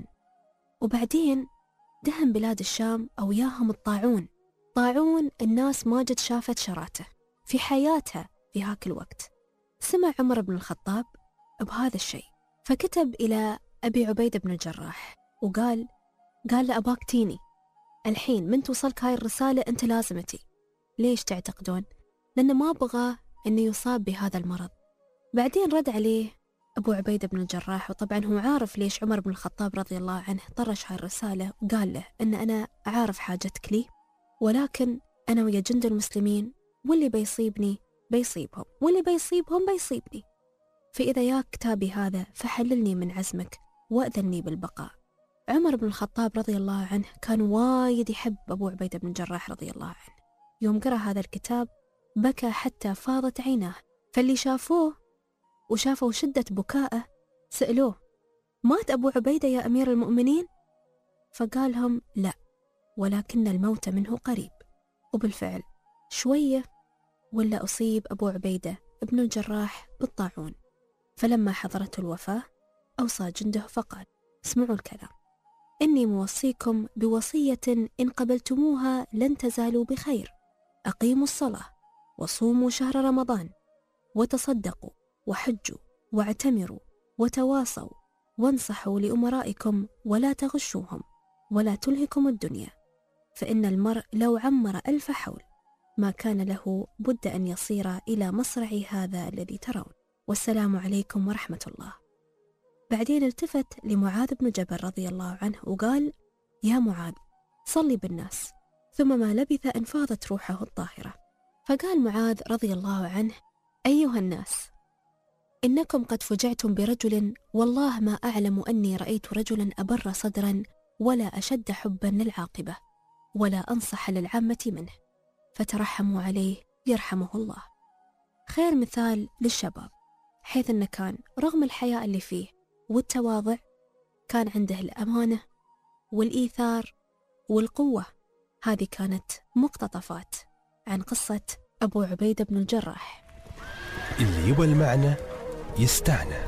F: وبعدين دهم بلاد الشام أو ياهم الطاعون، طاعون الناس ما جد شافت شراته في حياتها في هاك الوقت. سمع عمر بن الخطاب بهذا الشيء، فكتب إلى أبي عبيدة بن الجراح وقال قال له: أباك تيني الحين من توصلك هاي الرسالة أنت لازمتي. ليش تعتقدون؟ لأنه ما بغى أنه يصاب بهذا المرض. بعدين رد عليه أبو عبيدة بن الجراح، وطبعا هو عارف ليش عمر بن الخطاب رضي الله عنه طرش هاي الرسالة، وقال له أن أنا عارف حاجتك لي، ولكن أنا ويا جند المسلمين، واللي بيصيبني بيصيبهم واللي بيصيبهم بيصيبني، فإذا ياك كتابي هذا فحللني من عزمك وأذني بالبقاء. عمر بن الخطاب رضي الله عنه كان وايد يحب أبو عبيدة بن الجراح رضي الله عنه. يوم قرأ هذا الكتاب بكى حتى فاضت عيناه، فاللي شافوه وشافوا شدة بكائه سألوه: مات أبو عبيدة يا أمير المؤمنين؟ فقالهم: لا، ولكن الموت منه قريب. وبالفعل شوية ولا أصيب أبو عبيدة ابن الجراح بالطاعون. فلما حضرته الوفاة أوصى جنده فقال: اسمعوا الكلام، إني موصيكم بوصية إن قبلتموها لن تزالوا بخير. أقيموا الصلاة وصوموا شهر رمضان وتصدقوا وحجوا واعتمروا وتواصوا وانصحوا لأمرائكم ولا تغشوهم ولا تلهكم الدنيا، فإن المرء لو عمر ألف حول ما كان له بد أن يصير إلى مصرع هذا الذي ترون، والسلام عليكم ورحمة الله. بعدين التفت لمعاذ بن جبل رضي الله عنه وقال: يا معاذ صلي بالناس. ثم ما لبث أن فاضت روحه الطاهرة، فقال معاذ رضي الله عنه: أيها الناس، إنكم قد فجعتم برجل والله ما أعلم أني رأيت رجلا أبر صدرا ولا أشد حبا للعاقبة ولا أنصح للعامة منه، فترحموا عليه يرحمه الله. خير مثال للشباب، حيث أنه كان رغم الحياء اللي فيه والتواضع كان عنده الأمانة والإيثار والقوة. هذه كانت مقتطفات عن قصة أبو عبيدة بن الجراح.
C: اللي يبى المعنى يستعنى.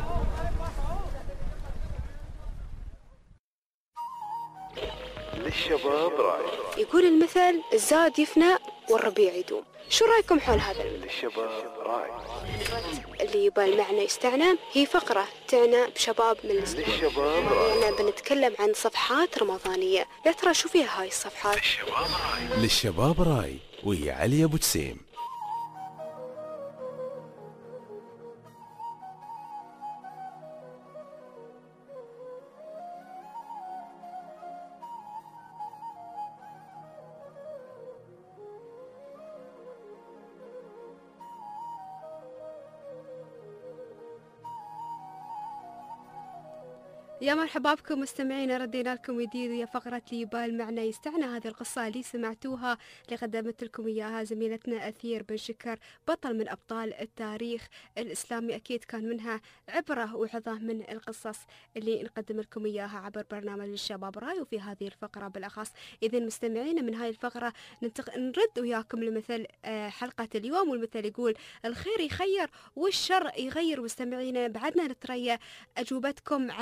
A: للشباب راي.
B: يقول المثل: الزاد يفنى والربيع يدوم. شو رايكم حول هذا المثل؟
A: للشباب راي.
B: اللي يبى المعنى يستعنى هي فقرة تعنى بشباب من الأسبوع.
A: للشباب راي.
B: أنا بنتكلم عن صفحات رمضانية، يا ترى شو فيها هاي الصفحات؟
A: للشباب راي.
C: للشباب راي ويا علي أبو تسيم.
B: يا مرحبا بكم مستمعينا، ردينا لكم جديد ويا فقرة لي بال معنى يستعنى. هذه القصة اللي سمعتوها اللي قدمت لكم إياها زميلتنا أثير بن شكر، بطل من أبطال التاريخ الإسلامي. أكيد كان منها عبرة وعظة من القصص اللي نقدم لكم إياها عبر برنامج الشباب راي، وفي هذه الفقرة بالأخص. إذن مستمعينا من هاي الفقرة ننتق... نرد وياكم لمثل حلقة اليوم، والمثل يقول: الخير يخير والشر يغير. مستمعينا بعدنا نتريا أجوبتكم على أربع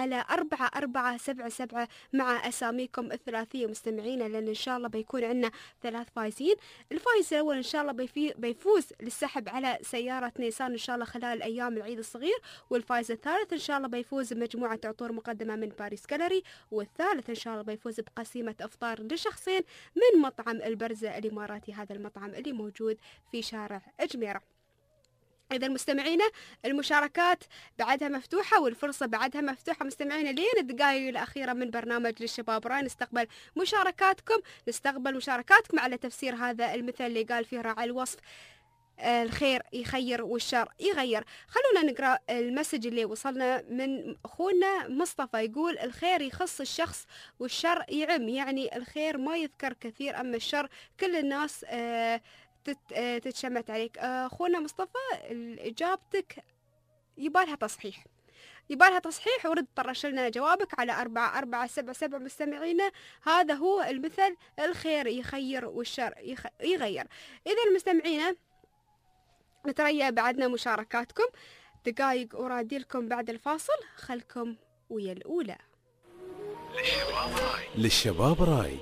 B: أربعة أربعة سبعة سبعة مع أساميكم الثلاثية مستمعينا، لأن إن شاء الله بيكون عندنا ثلاث فايزين. الفايز الأول إن شاء الله بيفي بيفوز للسحب على سيارة نيسان إن شاء الله خلال أيام العيد الصغير، والفايز الثالث إن شاء الله بيفوز بمجموعة عطور مقدمة من باريس كالوري، والثالث إن شاء الله بيفوز بقسيمة إفطار لشخصين من مطعم البرزة الإماراتي، هذا المطعم اللي موجود في شارع أجميرة. إذا مستمعينا المشاركات بعدها مفتوحة والفرصة بعدها مفتوحة مستمعينا لين الدقائق الأخيرة من برنامج للشباب راي. نستقبل مشاركاتكم نستقبل مشاركاتكم على تفسير هذا المثل اللي قال فيه راعي الوصف الخير يخير والشر يغير. خلونا نقرأ المسج اللي وصلنا من أخونا مصطفى، يقول الخير يخص الشخص والشر يعم، يعني الخير ما يذكر كثير أما الشر كل الناس آه تتشمت عليك. أخونا مصطفى إجابتك يبالها تصحيح يبالها تصحيح ورد طرش لنا جوابك على أربعة أربعة سبعة سبعة مستمعينا. هذا هو المثل الخير يخير والشر يخ... يغير. إذا مستمعينا نتريا بعدنا مشاركاتكم دقائق وراديلكم بعد الفاصل، خلكم ويا الأولى.
C: للشباب راي للشباب راي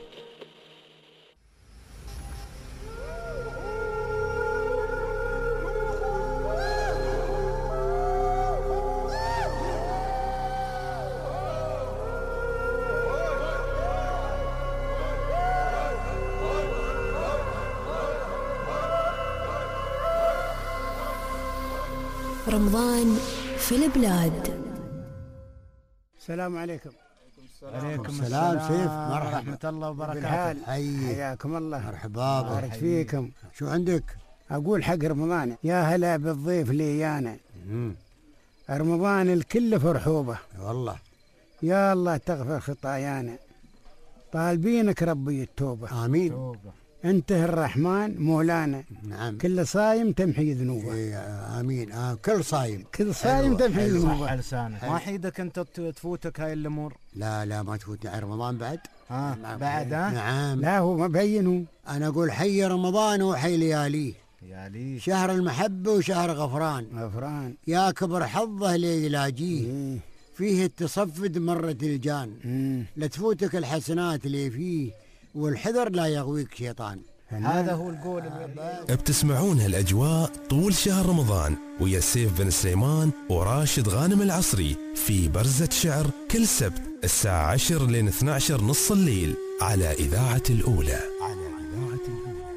F: رمضان في البلاد.
J: السلام عليكم.
Y: عليكم السلام سيف، مرحبا
J: ورحمة الله وبركاته. حياكم الله،
Y: مرحبا
J: بارك فيكم.
Y: شو عندك؟
J: أقول حق رمضان يا هلا بالضيف ليانا. رمضان الكل فرحوبة
Y: والله،
J: يا الله تغفر خطايانا، طالبينك ربي التوبة.
Y: آمين. توبة.
J: انت الرحمن مولانا.
Y: نعم.
J: كل صايم تمحي ذنوبه.
Y: إيه آمين. آه كل صايم
J: كل صايم تمحي ذنوبه.
K: صح لسانك. ما حيدك انت تفوتك هاي الامور؟
Y: لا لا ما تفوتني على رمضان بعد.
K: ها آه بعد ها؟
Y: نعم.
J: لا هو ما بينه.
Y: انا اقول حي رمضان وحي لياليه،
K: لياليه
Y: شهر المحبة وشهر غفران.
J: غفران
Y: يا كبر حظه ليلاجيه. إيه. فيه التصفد مرة الجان. مم. لا تفوتك الحسنات اللي فيه، والحذر لا يغويك شيطان.
K: هذا هو القول.
C: بتسمعون هالأجواء طول شهر رمضان ويا سيف بن سليمان وراشد غانم العصري في برزة شعر كل سبت الساعة عشر لين اثني عشر نص الليل على إذاعة الأولى. على إذاعة الأولى.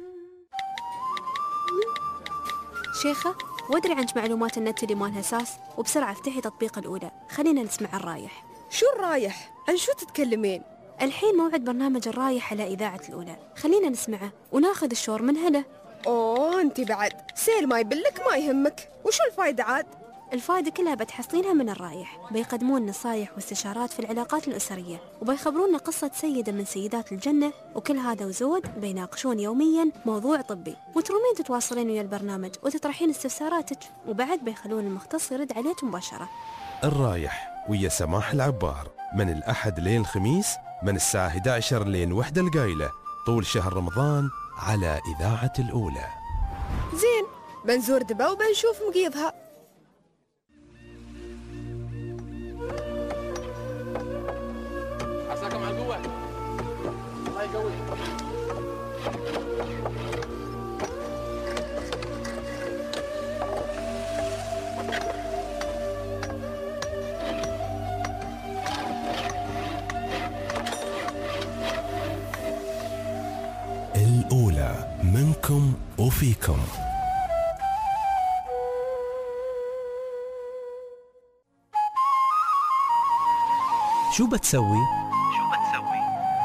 F: شيخة وادري عنك معلومات النت اللي مالها اساس، وبسرعة افتحي تطبيق الأولى. خلينا نسمع الرايح.
B: شو الرايح؟ عن شو تتكلمين؟
F: الحين موعد برنامج الرايح على إذاعة الأولى، خلينا نسمعه وناخذ الشور من هنا.
B: أوه أنت بعد سيل ما يبلك ما يهمك. وشو الفايدة عاد؟
F: الفايدة كلها بتحصلينها من الرايح. بيقدمون نصايح واستشارات في العلاقات الأسرية، وبيخبرونا قصة سيدة من سيدات الجنة، وكل هذا وزود بيناقشون يوميا موضوع طبي، وترومين تتواصلين ويا البرنامج وتطرحين استفساراتك، وبعد بيخلون المختص يرد عليك مباشرة.
C: الرايح ويا سماح العبار من الأحد لين الخميس من الساعة إحدى عشر لين وحدة القايلة طول شهر رمضان على إذاعة الأولى.
B: زين بنزور دبا وبنشوف مقيضها.
N: عساكم على القوة، الله يقويك.
C: الأولى منكم وفيكم.
O: شو بتسوي؟
U: شو بتسوي؟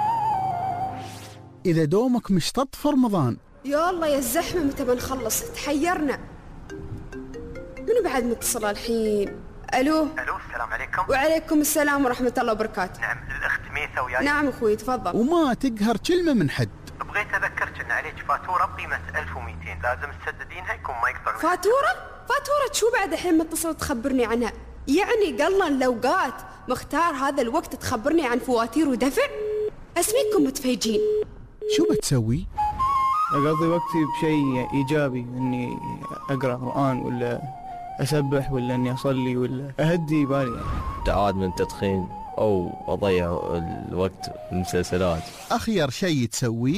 I: إذا دومك مشطط في رمضان.
B: يا الله يا الزحمة متى بنخلص؟ تحيرنا. منو بعد متصل الحين؟ ألو.
U: ألو السلام عليكم.
B: وعليكم السلام ورحمة الله وبركاته.
U: نعم الأخت ميثا وياي.
B: نعم أخوي تفضل.
I: وما تقهر كلمة من حد.
U: بغيت أذكرك أن عليك فاتورة بقيمة ألف ومئتين لازم تسددينها يكون ما يقطع.
B: فاتورة؟ فاتورة شو بعد الحين متصل تخبرني عنها؟ يعني قلنا الأوقات مختار هذا الوقت تخبرني عن فواتير ودفع؟ أسميكم متفيجين.
I: شو بتسوي؟
Q: أقضي وقتي بشيء إيجابي، إني أقرأ قرآن ولا أسبح ولا إني أصلي ولا أهدي بالي يعني.
P: ابتعاد من التدخين أو أضيع الوقت بالمسلسلات.
I: أخير شيء تسويه؟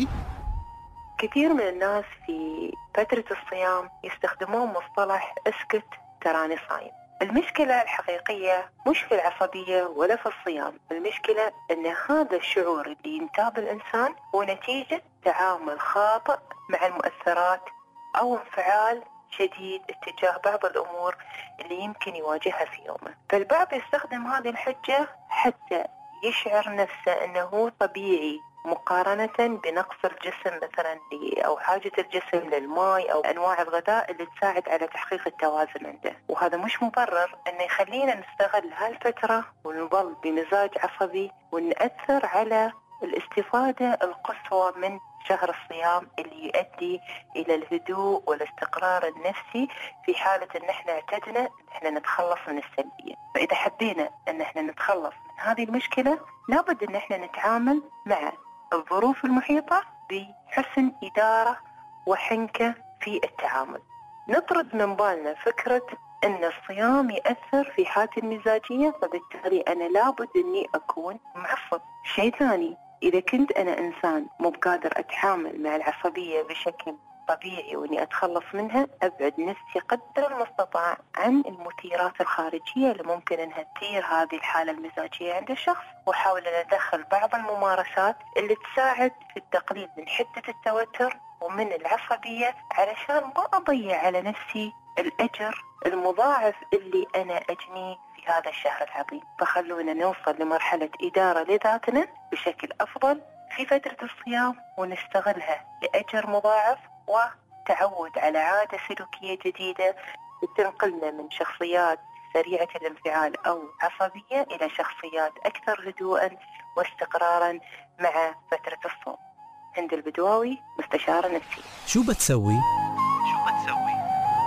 D: كثير من الناس في فترة الصيام يستخدمون مصطلح اسكت تراني صايم. المشكلة الحقيقية مش في العصبية ولا في الصيام، المشكلة أن هذا الشعور اللي ينتاب الإنسان هو نتيجة تعامل خاطئ مع المؤثرات أو انفعال شديد اتجاه بعض الأمور اللي يمكن يواجهها في يومه. فالبعض يستخدم هذه الحجة حتى يشعر نفسه أنه طبيعي مقارنة بنقص الجسم مثلا أو حاجة الجسم للماء أو أنواع الغذاء اللي تساعد على تحقيق التوازن عنده. وهذا مش مبرر أنه يخلينا نستغل هالفترة ونظل بمزاج عصبي ونأثر على الاستفادة القصوى من شهر الصيام اللي يؤدي إلى الهدوء والاستقرار النفسي في حالة أن احنا اعتدنا أن احنا نتخلص من السلبية. فإذا حبينا أن احنا نتخلص من هذه المشكلة لابد أن احنا نتعامل مع الظروف المحيطة بحسن إدارة وحنكة في التعامل. نطرد من بالنا فكرة أن الصيام يأثر في حالتي المزاجية، فبالتالي أنا لابد أني أكون معصب. شيء ثاني، إذا كنت أنا إنسان مو بقادر أتعامل مع العصبية بشكل طبيعي وإني أتخلص منها، أبعد نفسي قدر المستطاع عن المثيرات الخارجية اللي ممكن أنها تثير هذه الحالة المزاجية عند الشخص، وأحاول أن أدخل بعض الممارسات اللي تساعد في التقليل من حدة التوتر ومن العصبية علشان ما أضيع على نفسي الأجر المضاعف اللي أنا أجنيه في هذا الشهر العظيم. فخلونا نوصل لمرحلة إدارة لذاتنا بشكل أفضل في فترة الصيام ونستغلها لأجر مضاعف وتعود على عادة سلوكية جديدة تنقلنا من شخصيات سريعة الانفعال أو عصبية إلى شخصيات أكثر هدوءا واستقرارا مع فترة الصوم. هند البدواوي، مستشارة نفسية.
O: شو بتسوي؟
U: شو بتسوي؟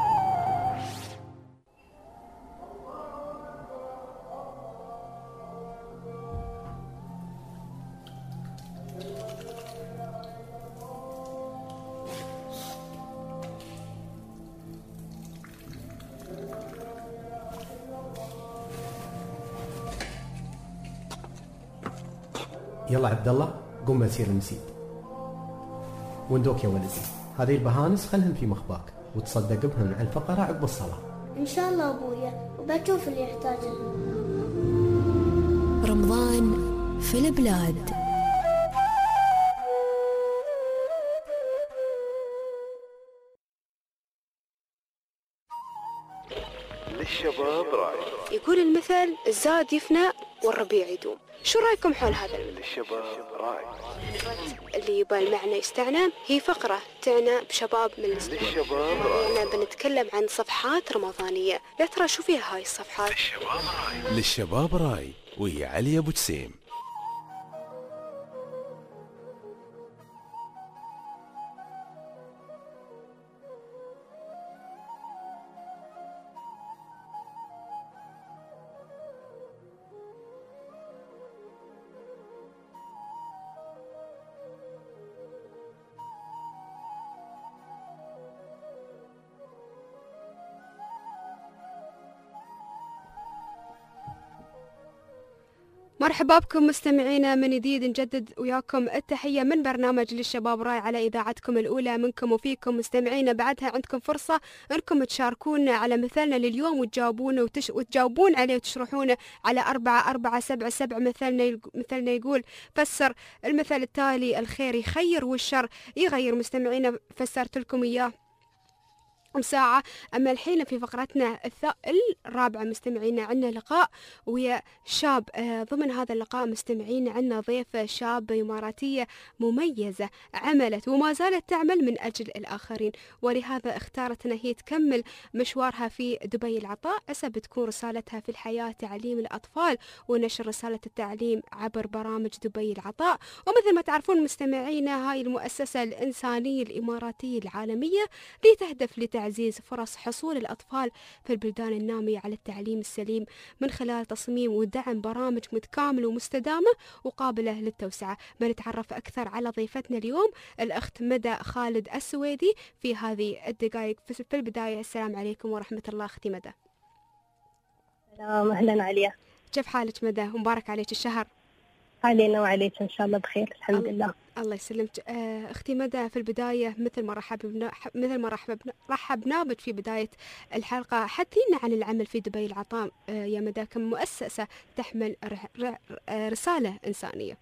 M: يلا عبد الله قوم بسير المسيد. وندوك يا ولدي، هذه البهانس خلهم في مخباك وتصدق بهم على الفقراء عقب الصلاة.
R: إن شاء الله أبويا، وبشوف اللي يحتاجه.
F: رمضان في البلاد.
A: للشباب راي.
B: يقول المثل الزاد يفنى والربيع يدوم. شو رايكم حول هذا المثل؟
A: للشباب راي.
B: اللي يبى المعنى يستعنى، هي فقرة تعنى بشباب من السنين.
A: للشباب راي.
B: أنا بنتكلم عن صفحات رمضانية، يا ترى شو فيها هاي الصفحات؟
A: للشباب راي.
C: للشباب راي ويا علي أبو جسيم.
B: مرحبا بكم مستمعينا من جديد، نجدد وياكم التحية من برنامج للشباب راي على إذاعتكم الأولى منكم وفيكم مستمعينا. بعدها عندكم فرصة أنكم تشاركونا على مثلنا لليوم وتجاوبون وتش... وتجاوبون عليه وتشرحونه على أربعة أربعة سبعة سبعة. مثلنا يل... مثلنا يقول فسر المثل التالي: الخير يخير والشر يغير. مستمعينا فسرت لكم إياه ساعة. أما الحين في فقرتنا الث... الرابعة مستمعينا عنا لقاء ويا شاب. آه ضمن هذا اللقاء مستمعينا عنا ضيف شاب إماراتية مميزة، عملت وما زالت تعمل من أجل الآخرين، ولهذا اختارت أن هي تكمل مشوارها في دبي العطاء. عسى بتكون رسالتها في الحياة تعليم الأطفال ونشر رسالة التعليم عبر برامج دبي العطاء. ومثل ما تعرفون مستمعينا، هاي المؤسسة الإنسانية الإماراتية العالمية اللي تهدف لتعليم تعزيز فرص حصول الأطفال في البلدان النامية على التعليم السليم من خلال تصميم ودعم برامج متكاملة ومستدامة وقابلة للتوسعة. بنتعرف أكثر على ضيفتنا اليوم الأخت مدى خالد السويدي في هذه الدقائق. في البداية السلام عليكم ورحمة الله أختي مدى.
T: سلام، أهلا عليا.
B: كيف حالك مدى؟ ومبارك عليك الشهر.
E: علينا وعليك إن شاء الله بخير الحمد
B: الله.
E: لله.
B: الله يسلمك. آه، أختي مدى، في البداية مثل ما رحبنا مثل ما رحبنا رحبنا بك في بداية الحلقة، حدثينا عن العمل في دبي العطاء آه، يا مدى كمؤسسة تحمل رسالة إنسانية.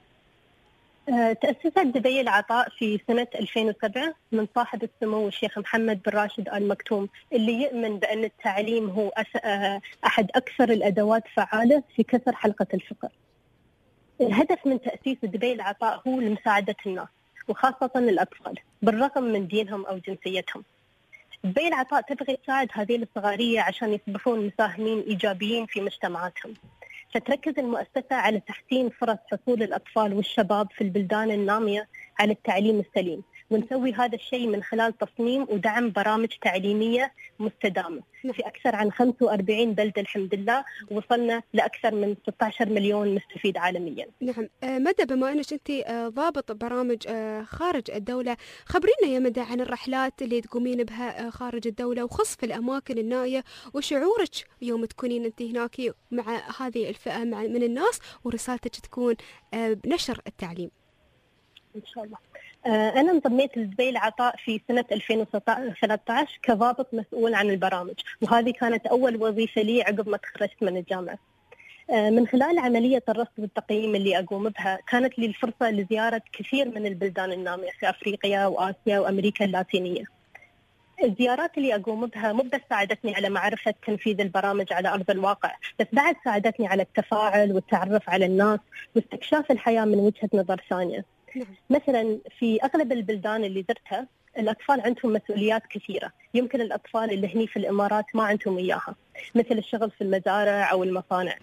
E: تأسست دبي العطاء في سنة ألفين وسبعة من صاحب السمو الشيخ محمد بن راشد آل مكتوم، اللي يؤمن بأن التعليم هو أحد أكثر الأدوات فعالة في كسر حلقة الفقر. الهدف من تأسيس دبي العطاء هو لمساعدة الناس وخاصة الأطفال بالرغم من دينهم أو جنسيتهم. دبي العطاء تبغي تساعد هذه الصغارية عشان يصبحون مساهمين إيجابيين في مجتمعاتهم. فتركز المؤسسة على تحسين فرص حصول الأطفال والشباب في البلدان النامية على التعليم السليم، ونسوي هذا الشيء من خلال تصميم ودعم برامج تعليمية مستدامة في أكثر عن خمسة وأربعين بلدة الحمد لله، وصلنا لأكثر من ستة عشر مليون مستفيد عالميا.
B: نعم. مدى، بما أنك أنت ضابط برامج خارج الدولة، خبرينا يا مدى عن الرحلات اللي تقومين بها خارج الدولة وخص في الأماكن النائية، وشعورك يوم تكونين أنت هناك مع هذه الفئة من الناس ورسالتك تكون بنشر التعليم.
E: إن شاء الله. أنا انضميت لدبي العطاء في سنة ألفين وثلاثة عشر كضابط مسؤول عن البرامج، وهذه كانت أول وظيفة لي عقب ما تخرجت من الجامعة. من خلال عملية الرصد والتقييم اللي أقوم بها كانت لي الفرصة لزيارة كثير من البلدان النامية في أفريقيا وآسيا وأمريكا اللاتينية. الزيارات اللي أقوم بها مو بس ساعدتني على معرفة تنفيذ البرامج على أرض الواقع، بس بعد ساعدتني على التفاعل والتعرف على الناس واستكشاف الحياة من وجهة نظر ثانية. مثلا في أغلب البلدان اللي زرتها الأطفال عندهم مسؤوليات كثيرة، يمكن الأطفال اللي هني في الإمارات ما عندهم إياها، مثل الشغل في المزارع أو المصانع.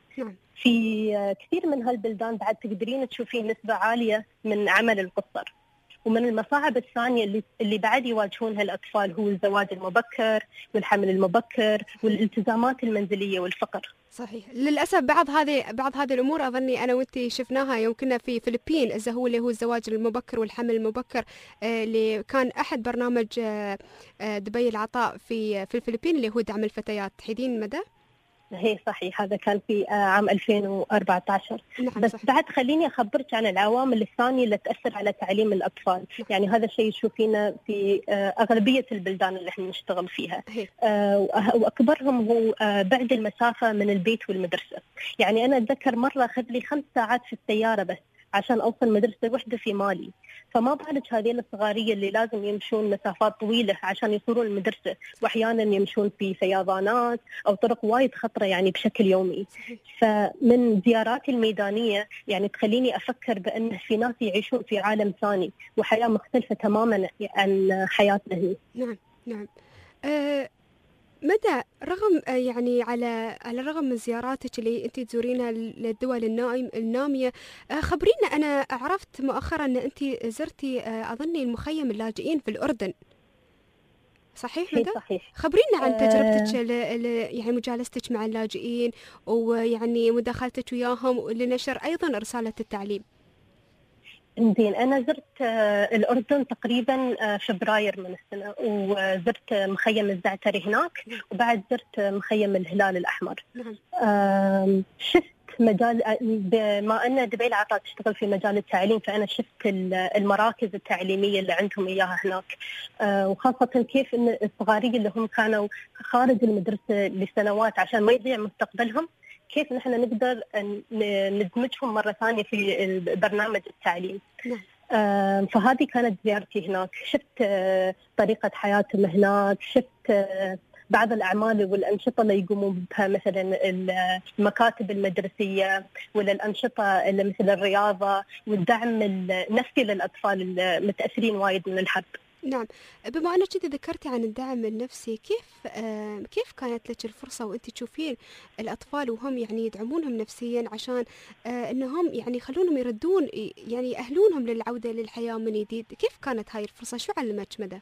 E: في كثير من هالبلدان بعد تقدرين تشوفين نسبة عالية من عمل القصر. ومن المصاعب الثانية اللي, اللي بعد يواجهونها الأطفال هو الزواج المبكر والحمل المبكر والالتزامات المنزلية والفقر.
B: صحيح، للأسف بعض هذه بعض هذه الأمور أظني أنا وأنتي شفناها يوم كنا في فلبين، الزهو اللي هو الزواج المبكر والحمل المبكر، اللي كان أحد برنامج دبي العطاء في في الفلبين اللي هو دعم الفتيات. تحيدين مدى؟
E: هي صحيح، هذا كان في عام ألفين وأربعة عشر.
B: نعم
E: بس
B: صحيح.
E: بعد خليني أخبرك عن العوامل الثانية اللي تأثر على تعليم الأطفال. نعم. يعني هذا الشيء تشوفينه في أغلبية البلدان اللي احنا نشتغل فيها. آه وأكبرهم هو بعد المسافة من البيت والمدرسة. يعني أنا أتذكر مرة أخذ لي خمس ساعات في السيارة بس عشان أوصل مدرسة وحدة في مالي، فما بالك هذه الصغارية اللي لازم يمشون مسافات طويلة عشان يصيرون المدرسة، وأحيانا يمشون في فيضانات أو طرق وايد خطرة يعني بشكل يومي. فمن زياراتي الميدانية يعني تخليني أفكر بأن في ناس يعيشون في عالم ثاني وحياة مختلفة تماما عن حياتنا هي.
B: نعم نعم. أه مدى، رغم يعني على على الرغم من زياراتك اللي انت تزورينها للدول النائم الناميه، خبرينا، انا عرفت مؤخرا ان انت زرتي اظني المخيم اللاجئين في الاردن، صحيح مدى؟
E: صحيح.
B: خبرينا عن تجربتك أه يعني مجالستك مع اللاجئين ويعني مداخلتك وياهم لنشر ايضا رساله التعليم.
E: زين، أنا زرت الأردن تقريبا فبراير من السنة، وزرت مخيم الزعتري هناك، وبعد زرت مخيم الهلال الأحمر. شفت مجال، بما أن دبي العطاء تشتغل في مجال التعليم، فأنا شفت المراكز التعليمية اللي عندهم إياها هناك، وخاصة كيف أن الصغارية اللي هم كانوا خارج المدرسة لسنوات عشان ما يضيع مستقبلهم، كيف نحن نقدر ندمجهم مرة ثانية في برنامج التعليم.
B: نعم.
E: آه فهذه كانت زيارتي هناك، شفت آه طريقة حياتهم هناك، شفت آه بعض الأعمال والأنشطة اللي يقومون بها، مثلا المكاتب المدرسية ولا الأنشطة اللي مثل الرياضة والدعم النفسي للأطفال المتأثرين وايد من الحرب.
B: نعم، بما أنك كنت ذكرتي عن الدعم النفسي، كيف آه كيف كانت لك الفرصة وأنت تشوفين الأطفال وهم يعني يدعمونهم نفسيا عشان آه أنهم يعني يخلونهم يردون يعني يأهلونهم للعودة للحياة من جديد؟ كيف كانت هاي الفرصة؟ شو علمك مدى؟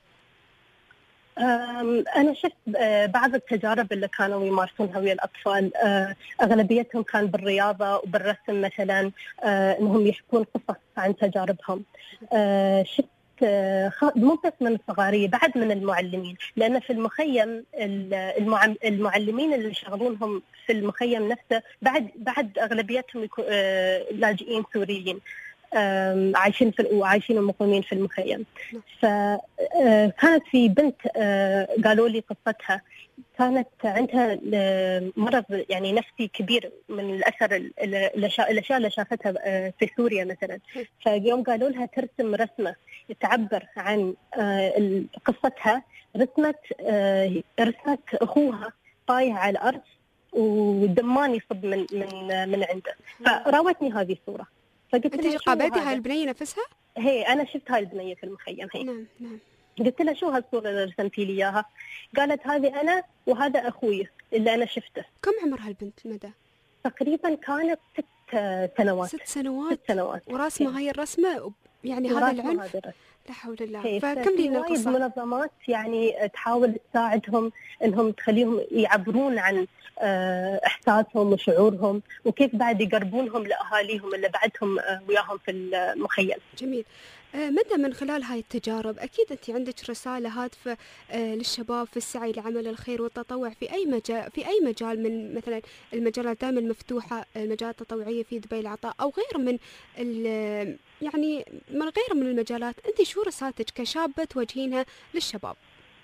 E: أنا شفت بعض التجارب اللي كانوا يمارسونها ويا الأطفال، أغلبيتهم كان بالرياضة وبالرسم مثلا، أنهم يحكون قصص عن تجاربهم. شفت مو بس من الصغارية، بعد من المعلمين، لأن في المخيم المعلمين اللي يشغلونهم في المخيم نفسه بعد بعد أغلبيتهم لاجئين سوريين عايشين في وعايشين ومقيمين في المخيم. فكانت في بنت قالوا لي قصتها، كانت عندها مرض يعني نفسي كبير من الأثر الأشياء اللي شافتها في سوريا مثلا. فيوم قالوا لها ترسم رسمة تعبر عن قصتها، رسمت رسمت أخوها طايح على الأرض ودمان يصب من من من عنده. فراوتني هذه الصورة، فقلت
B: لها قابلتي هاي البنية نفسها؟
E: هي أنا شفت هاي البنية في المخيم. هي
B: نعم نعم.
E: قلت لها شو هالصورة اللي رسمتي لي إياها؟ قالت هذه أنا وهذا أخوي اللي أنا شفته.
B: كم عمر هالبنت مدى؟
E: تقريبا كانت ست سنوات.
B: ست سنوات.
E: ست سنوات.
B: وراسمة هاي الرسمة يعني هذا العنف؟ لا حول الله. فكم لنا القصة؟
E: منظمات يعني تحاول تساعدهم انهم تخليهم يعبرون عن احساسهم وشعورهم، وكيف بعد يقربونهم لاهاليهم اللي بعدهم وياهم في المخيم.
B: جميل. مدى من خلال هاي التجارب أكيد أنت عندك رسالة هادفة للشباب في السعي لعمل الخير والتطوع في أي مجال، في أي مجال من مثلا المجالات دائما مفتوحة، المجالات التطوعية في دبي العطاء أو غير من يعني من غير من المجالات، أنت شو رسالتك كشابة توجهينها للشباب؟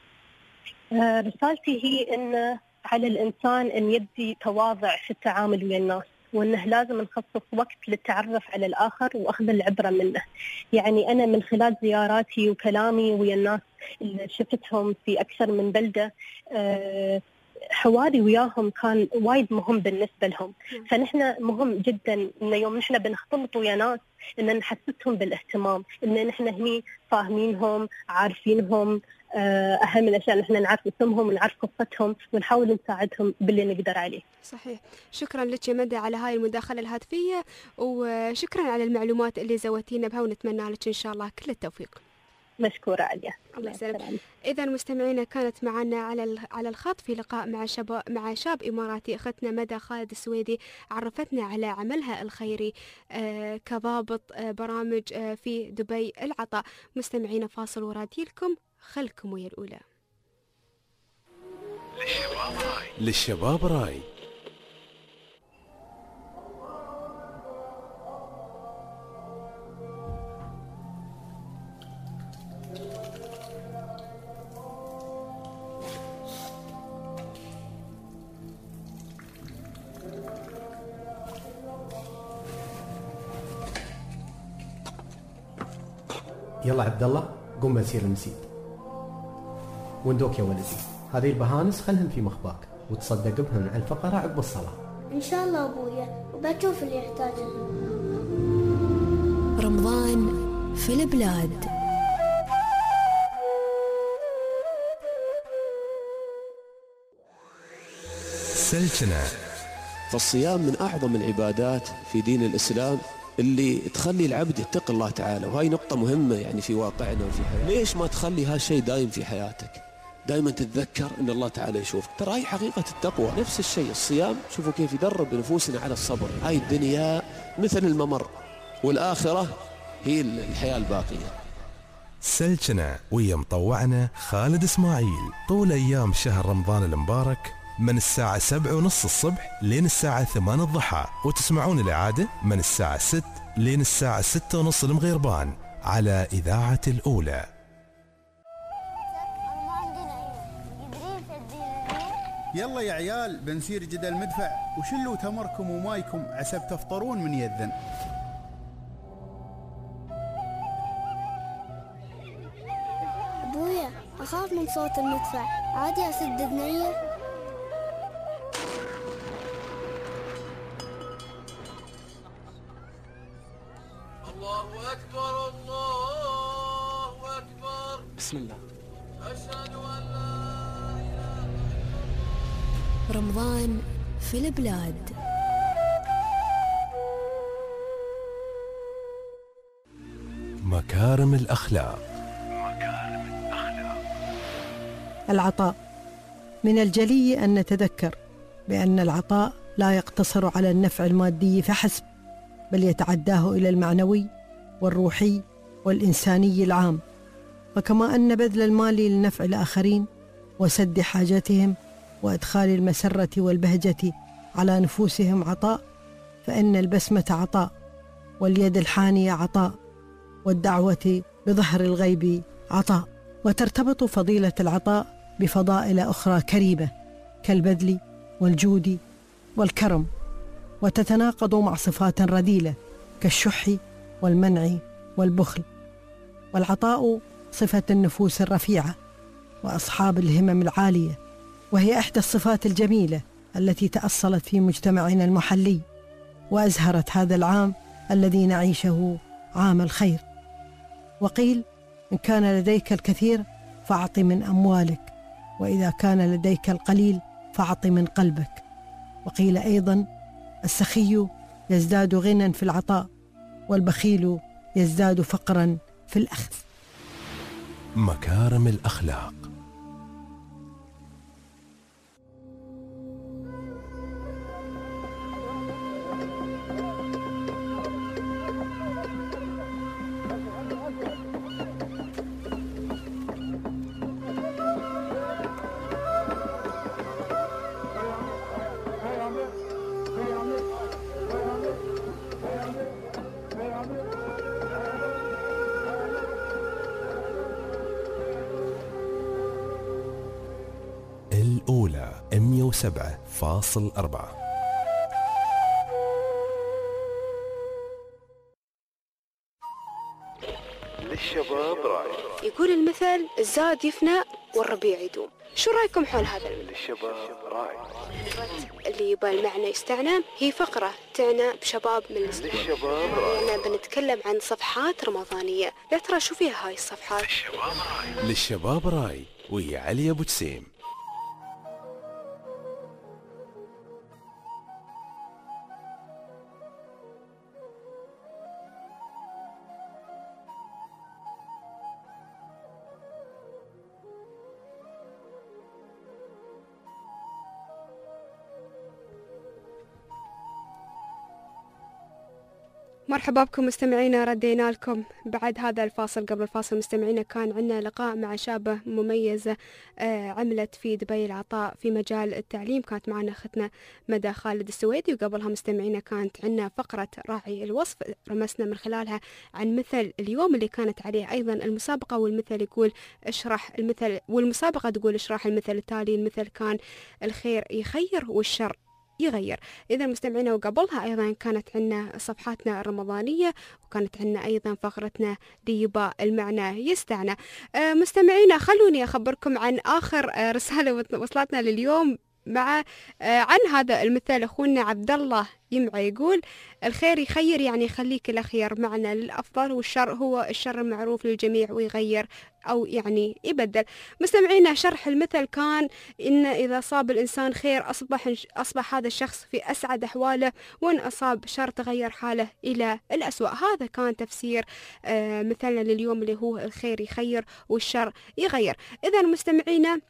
E: رسالتي هي أن على الإنسان أن يبدي تواضع في التعامل ويا الناس، وأنه لازم نخصص وقت للتعرف على الآخر وأخذ العبرة منه. يعني أنا من خلال زياراتي وكلامي ويا الناس اللي شفتهم في أكثر من بلدة، حواري وياهم كان وايد مهم بالنسبة لهم. فنحن مهم جدا إن يوم نحن بنختلط ويا ناس إن نحسسهم بالاهتمام، إن نحن هني فاهمينهم عارفينهم. أهم الأشياء إن إحنا نعرف اسمهم ونعرف قصتهم ونحاول نساعدهم باللي نقدر عليه.
B: صحيح. شكرا لك يا مدى على هاي المداخلة الهاتفية، وشكرا على المعلومات اللي زودتينا بها، ونتمنى لك إن شاء الله كل التوفيق.
E: مشكورة عليا.
B: الله يسلمك. إذا مستمعينا كانت معنا على على الخط في لقاء مع شباب مع شاب إماراتي أختنا مدى خالد السويدي، عرفتنا على عملها الخيري آه كضابط آه برامج آه في دبي العطاء. مستمعينا فاصل ورادي لكم، خلكم ويا الأولى.
C: للشباب راي. للشباب راي.
M: يلا عبد الله قم بسير المسيد. وندوك يا ولدي، هذه البهانس خلهم في مخباك وتصدق بهم على الفقراء عقب الصلاة.
R: إن شاء الله أبويا، وبشوف اللي يحتاجه.
F: رمضان في البلاد.
C: سلسلة.
G: فالصيام من أعظم العبادات في دين الإسلام اللي تخلي العبد يتقي الله تعالى، وهي نقطة مهمة يعني في واقعنا وفي حياتنا. ليش ما تخلي هالشيء دايم في حياتك؟ دائما تتذكر ان الله تعالى يشوفك. ترى هي حقيقة التقوى. نفس الشيء الصيام، شوفوا كيف يدرب نفوسنا على الصبر. هاي الدنيا مثل الممر، والآخرة هي الحياة الباقية.
C: سلسلة ويا مطوعنا خالد إسماعيل طول أيام شهر رمضان المبارك من الساعة سبعة ونص الصبح لين الساعة ثمان الضحى، وتسمعون الإعادة من الساعة ست لين الساعة ستة ونص المغربان على إذاعة الأولى.
I: يلا يا عيال بنسير جدل مدفع، وشلوا تمركم ومايكم عسب تفطرون من يذن.
R: أبويا أخاف من صوت المدفع، عادي أسد ذنية؟
H: الله أكبر الله أكبر.
G: بسم الله.
H: أشهد أن لا
F: رمضان في البلاد.
C: مكارم الأخلاق.
T: العطاء. من الجلي أن نتذكر بأن العطاء لا يقتصر على النفع المادي فحسب، بل يتعداه إلى المعنوي والروحي والإنساني العام، فكما أن بذل المال لنفع الآخرين وسد حاجاتهم وإدخال المسرة والبهجة على نفوسهم عطاء، فإن البسمة عطاء، واليد الحانية عطاء، والدعوة بظهر الغيب عطاء. وترتبط فضيلة العطاء بفضائل أخرى كريمة كالبذل والجود والكرم، وتتناقض مع صفات رذيلة كالشح والمنع والبخل. والعطاء صفة النفوس الرفيعة وأصحاب الهمم العالية، وهي إحدى الصفات الجميلة التي تأصلت في مجتمعنا المحلي وأزهرت هذا العام الذي نعيشه عام الخير. وقيل: إن كان لديك الكثير فأعط من أموالك، وإذا كان لديك القليل فأعط من قلبك. وقيل أيضا: السخي يزداد غنى في العطاء، والبخيل يزداد فقرا في الأخذ.
C: مكارم الأخلاق. الأولى مئة وسبعة فاصل أربعة.
A: للشباب راي.
B: يقول المثل: الزاد يفنى والربيع يدوم. شو رايكم حول هذا المثل؟
A: للشباب راي.
B: اللي يبقى المعنى يستعنى هي فقرة تعنى بشباب من الاسبوع.
A: للشباب راي.
B: يعني بنتكلم عن صفحات رمضانية، يا ترى شو فيها هاي الصفحات؟
A: للشباب راي.
C: للشباب راي ويا علي أبو جسيم.
B: مرحبا بكم مستمعينا، ردينا لكم بعد هذا الفاصل. قبل الفاصل مستمعينا كان عندنا لقاء مع شابة مميزة آه عملت في دبي العطاء في مجال التعليم، كانت معنا أختنا مدى خالد السويدي. وقبلها مستمعينا كانت عندنا فقرة راعي الوصف، رمسنا من خلالها عن مثل اليوم اللي كانت عليه أيضا المسابقة، والمثل يقول اشرح المثل، والمسابقة تقول اشرح المثل التالي. المثل كان: الخير يخير والشر يغير. إذا مستمعينا وقبلها أيضا كانت عنا صفحاتنا الرمضانية، وكانت عنا أيضا فقرتنا ديبا المعنى يستعنى. آه مستمعينا خلوني أخبركم عن آخر آه رسالة وصلتنا لليوم مع آه عن هذا المثال. أخونا عبد الله يمعى يقول: الخير يخير يعني يخليك الأخير، معنى للأفضل، والشر هو الشر المعروف للجميع ويغير أو يعني يبدل. مستمعينا شرح المثل كان إن إذا صاب الإنسان خير أصبح أصبح هذا الشخص في أسعد أحواله، وإن أصاب شر تغير حاله إلى الأسوأ. هذا كان تفسير آه مثلنا لليوم اللي هو الخير يخير والشر يغير. إذا مستمعينا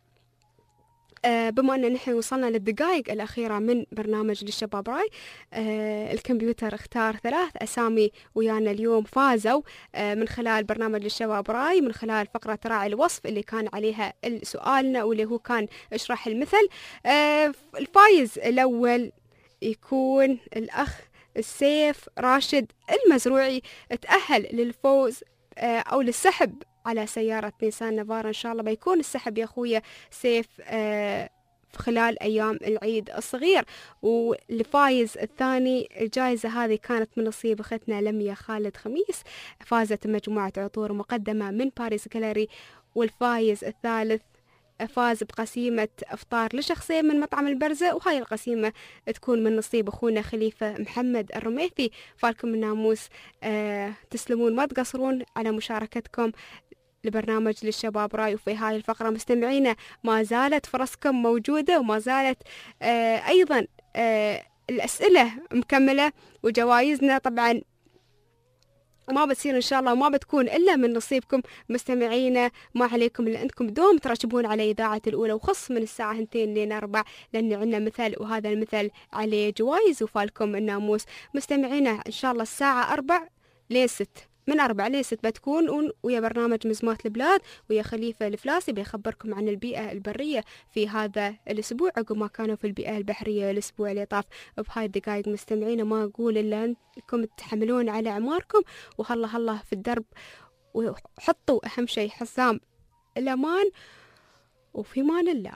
B: آه بما أن نحن وصلنا للدقائق الأخيرة من برنامج للشباب راي، آه الكمبيوتر اختار ثلاث أسامي ويانا اليوم فازوا آه من خلال برنامج للشباب راي، من خلال فقرة راعي الوصف اللي كان عليها سؤالنا واللي هو كان اشرح المثل. آه الفايز الأول يكون الأخ السيف راشد المزروعي، تأهل للفوز آه أو للسحب على سيارة نيسان نافارا. إن شاء الله بيكون السحب يا أخويا سيف آه في خلال أيام العيد الصغير. والفايز الثاني الجائزة هذه كانت من نصيب أختنا لميا خالد خميس، فازت مجموعة عطور مقدمة من باريس جاليري. والفايز الثالث فاز بقسيمة أفطار لشخصين من مطعم البرزة، وهاي القسيمة تكون من نصيب أخونا خليفة محمد الرميثي. فالكم الناموس آه تسلمون، ما تقصرون على مشاركتكم لبرنامج للشباب راي. وفي هاي الفقرة مستمعينا ما زالت فرصكم موجودة، وما زالت آه أيضا آه الأسئلة مكملة، وجوائزنا طبعا ما بتصير إن شاء الله وما بتكون إلا من نصيبكم مستمعينا. ما عليكم إلا أنكم دوم ترشبون على إذاعة الأولى، وخص من الساعة اثنتين لين أربع، لأن عندنا مثل وهذا المثل عليه جوائز وفالكم الناموس. مستمعينا إن شاء الله الساعة أربع لين ست من أربعة لست بتكون ويا برنامج مزمات البلاد ويا خليفة الفلاسي بيخبركم عن البيئة البرية في هذا الأسبوع عقب ما كانوا في البيئة البحرية الأسبوع اللي طاف. بهاي الدقائق مستمعين ما أقول إلا أنكم تحملون على أعماركم وهلا هلا في الدرب، وحطوا أهم شيء حزام الأمان وفي مان الله.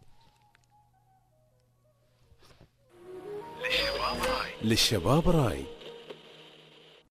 C: للشباب راي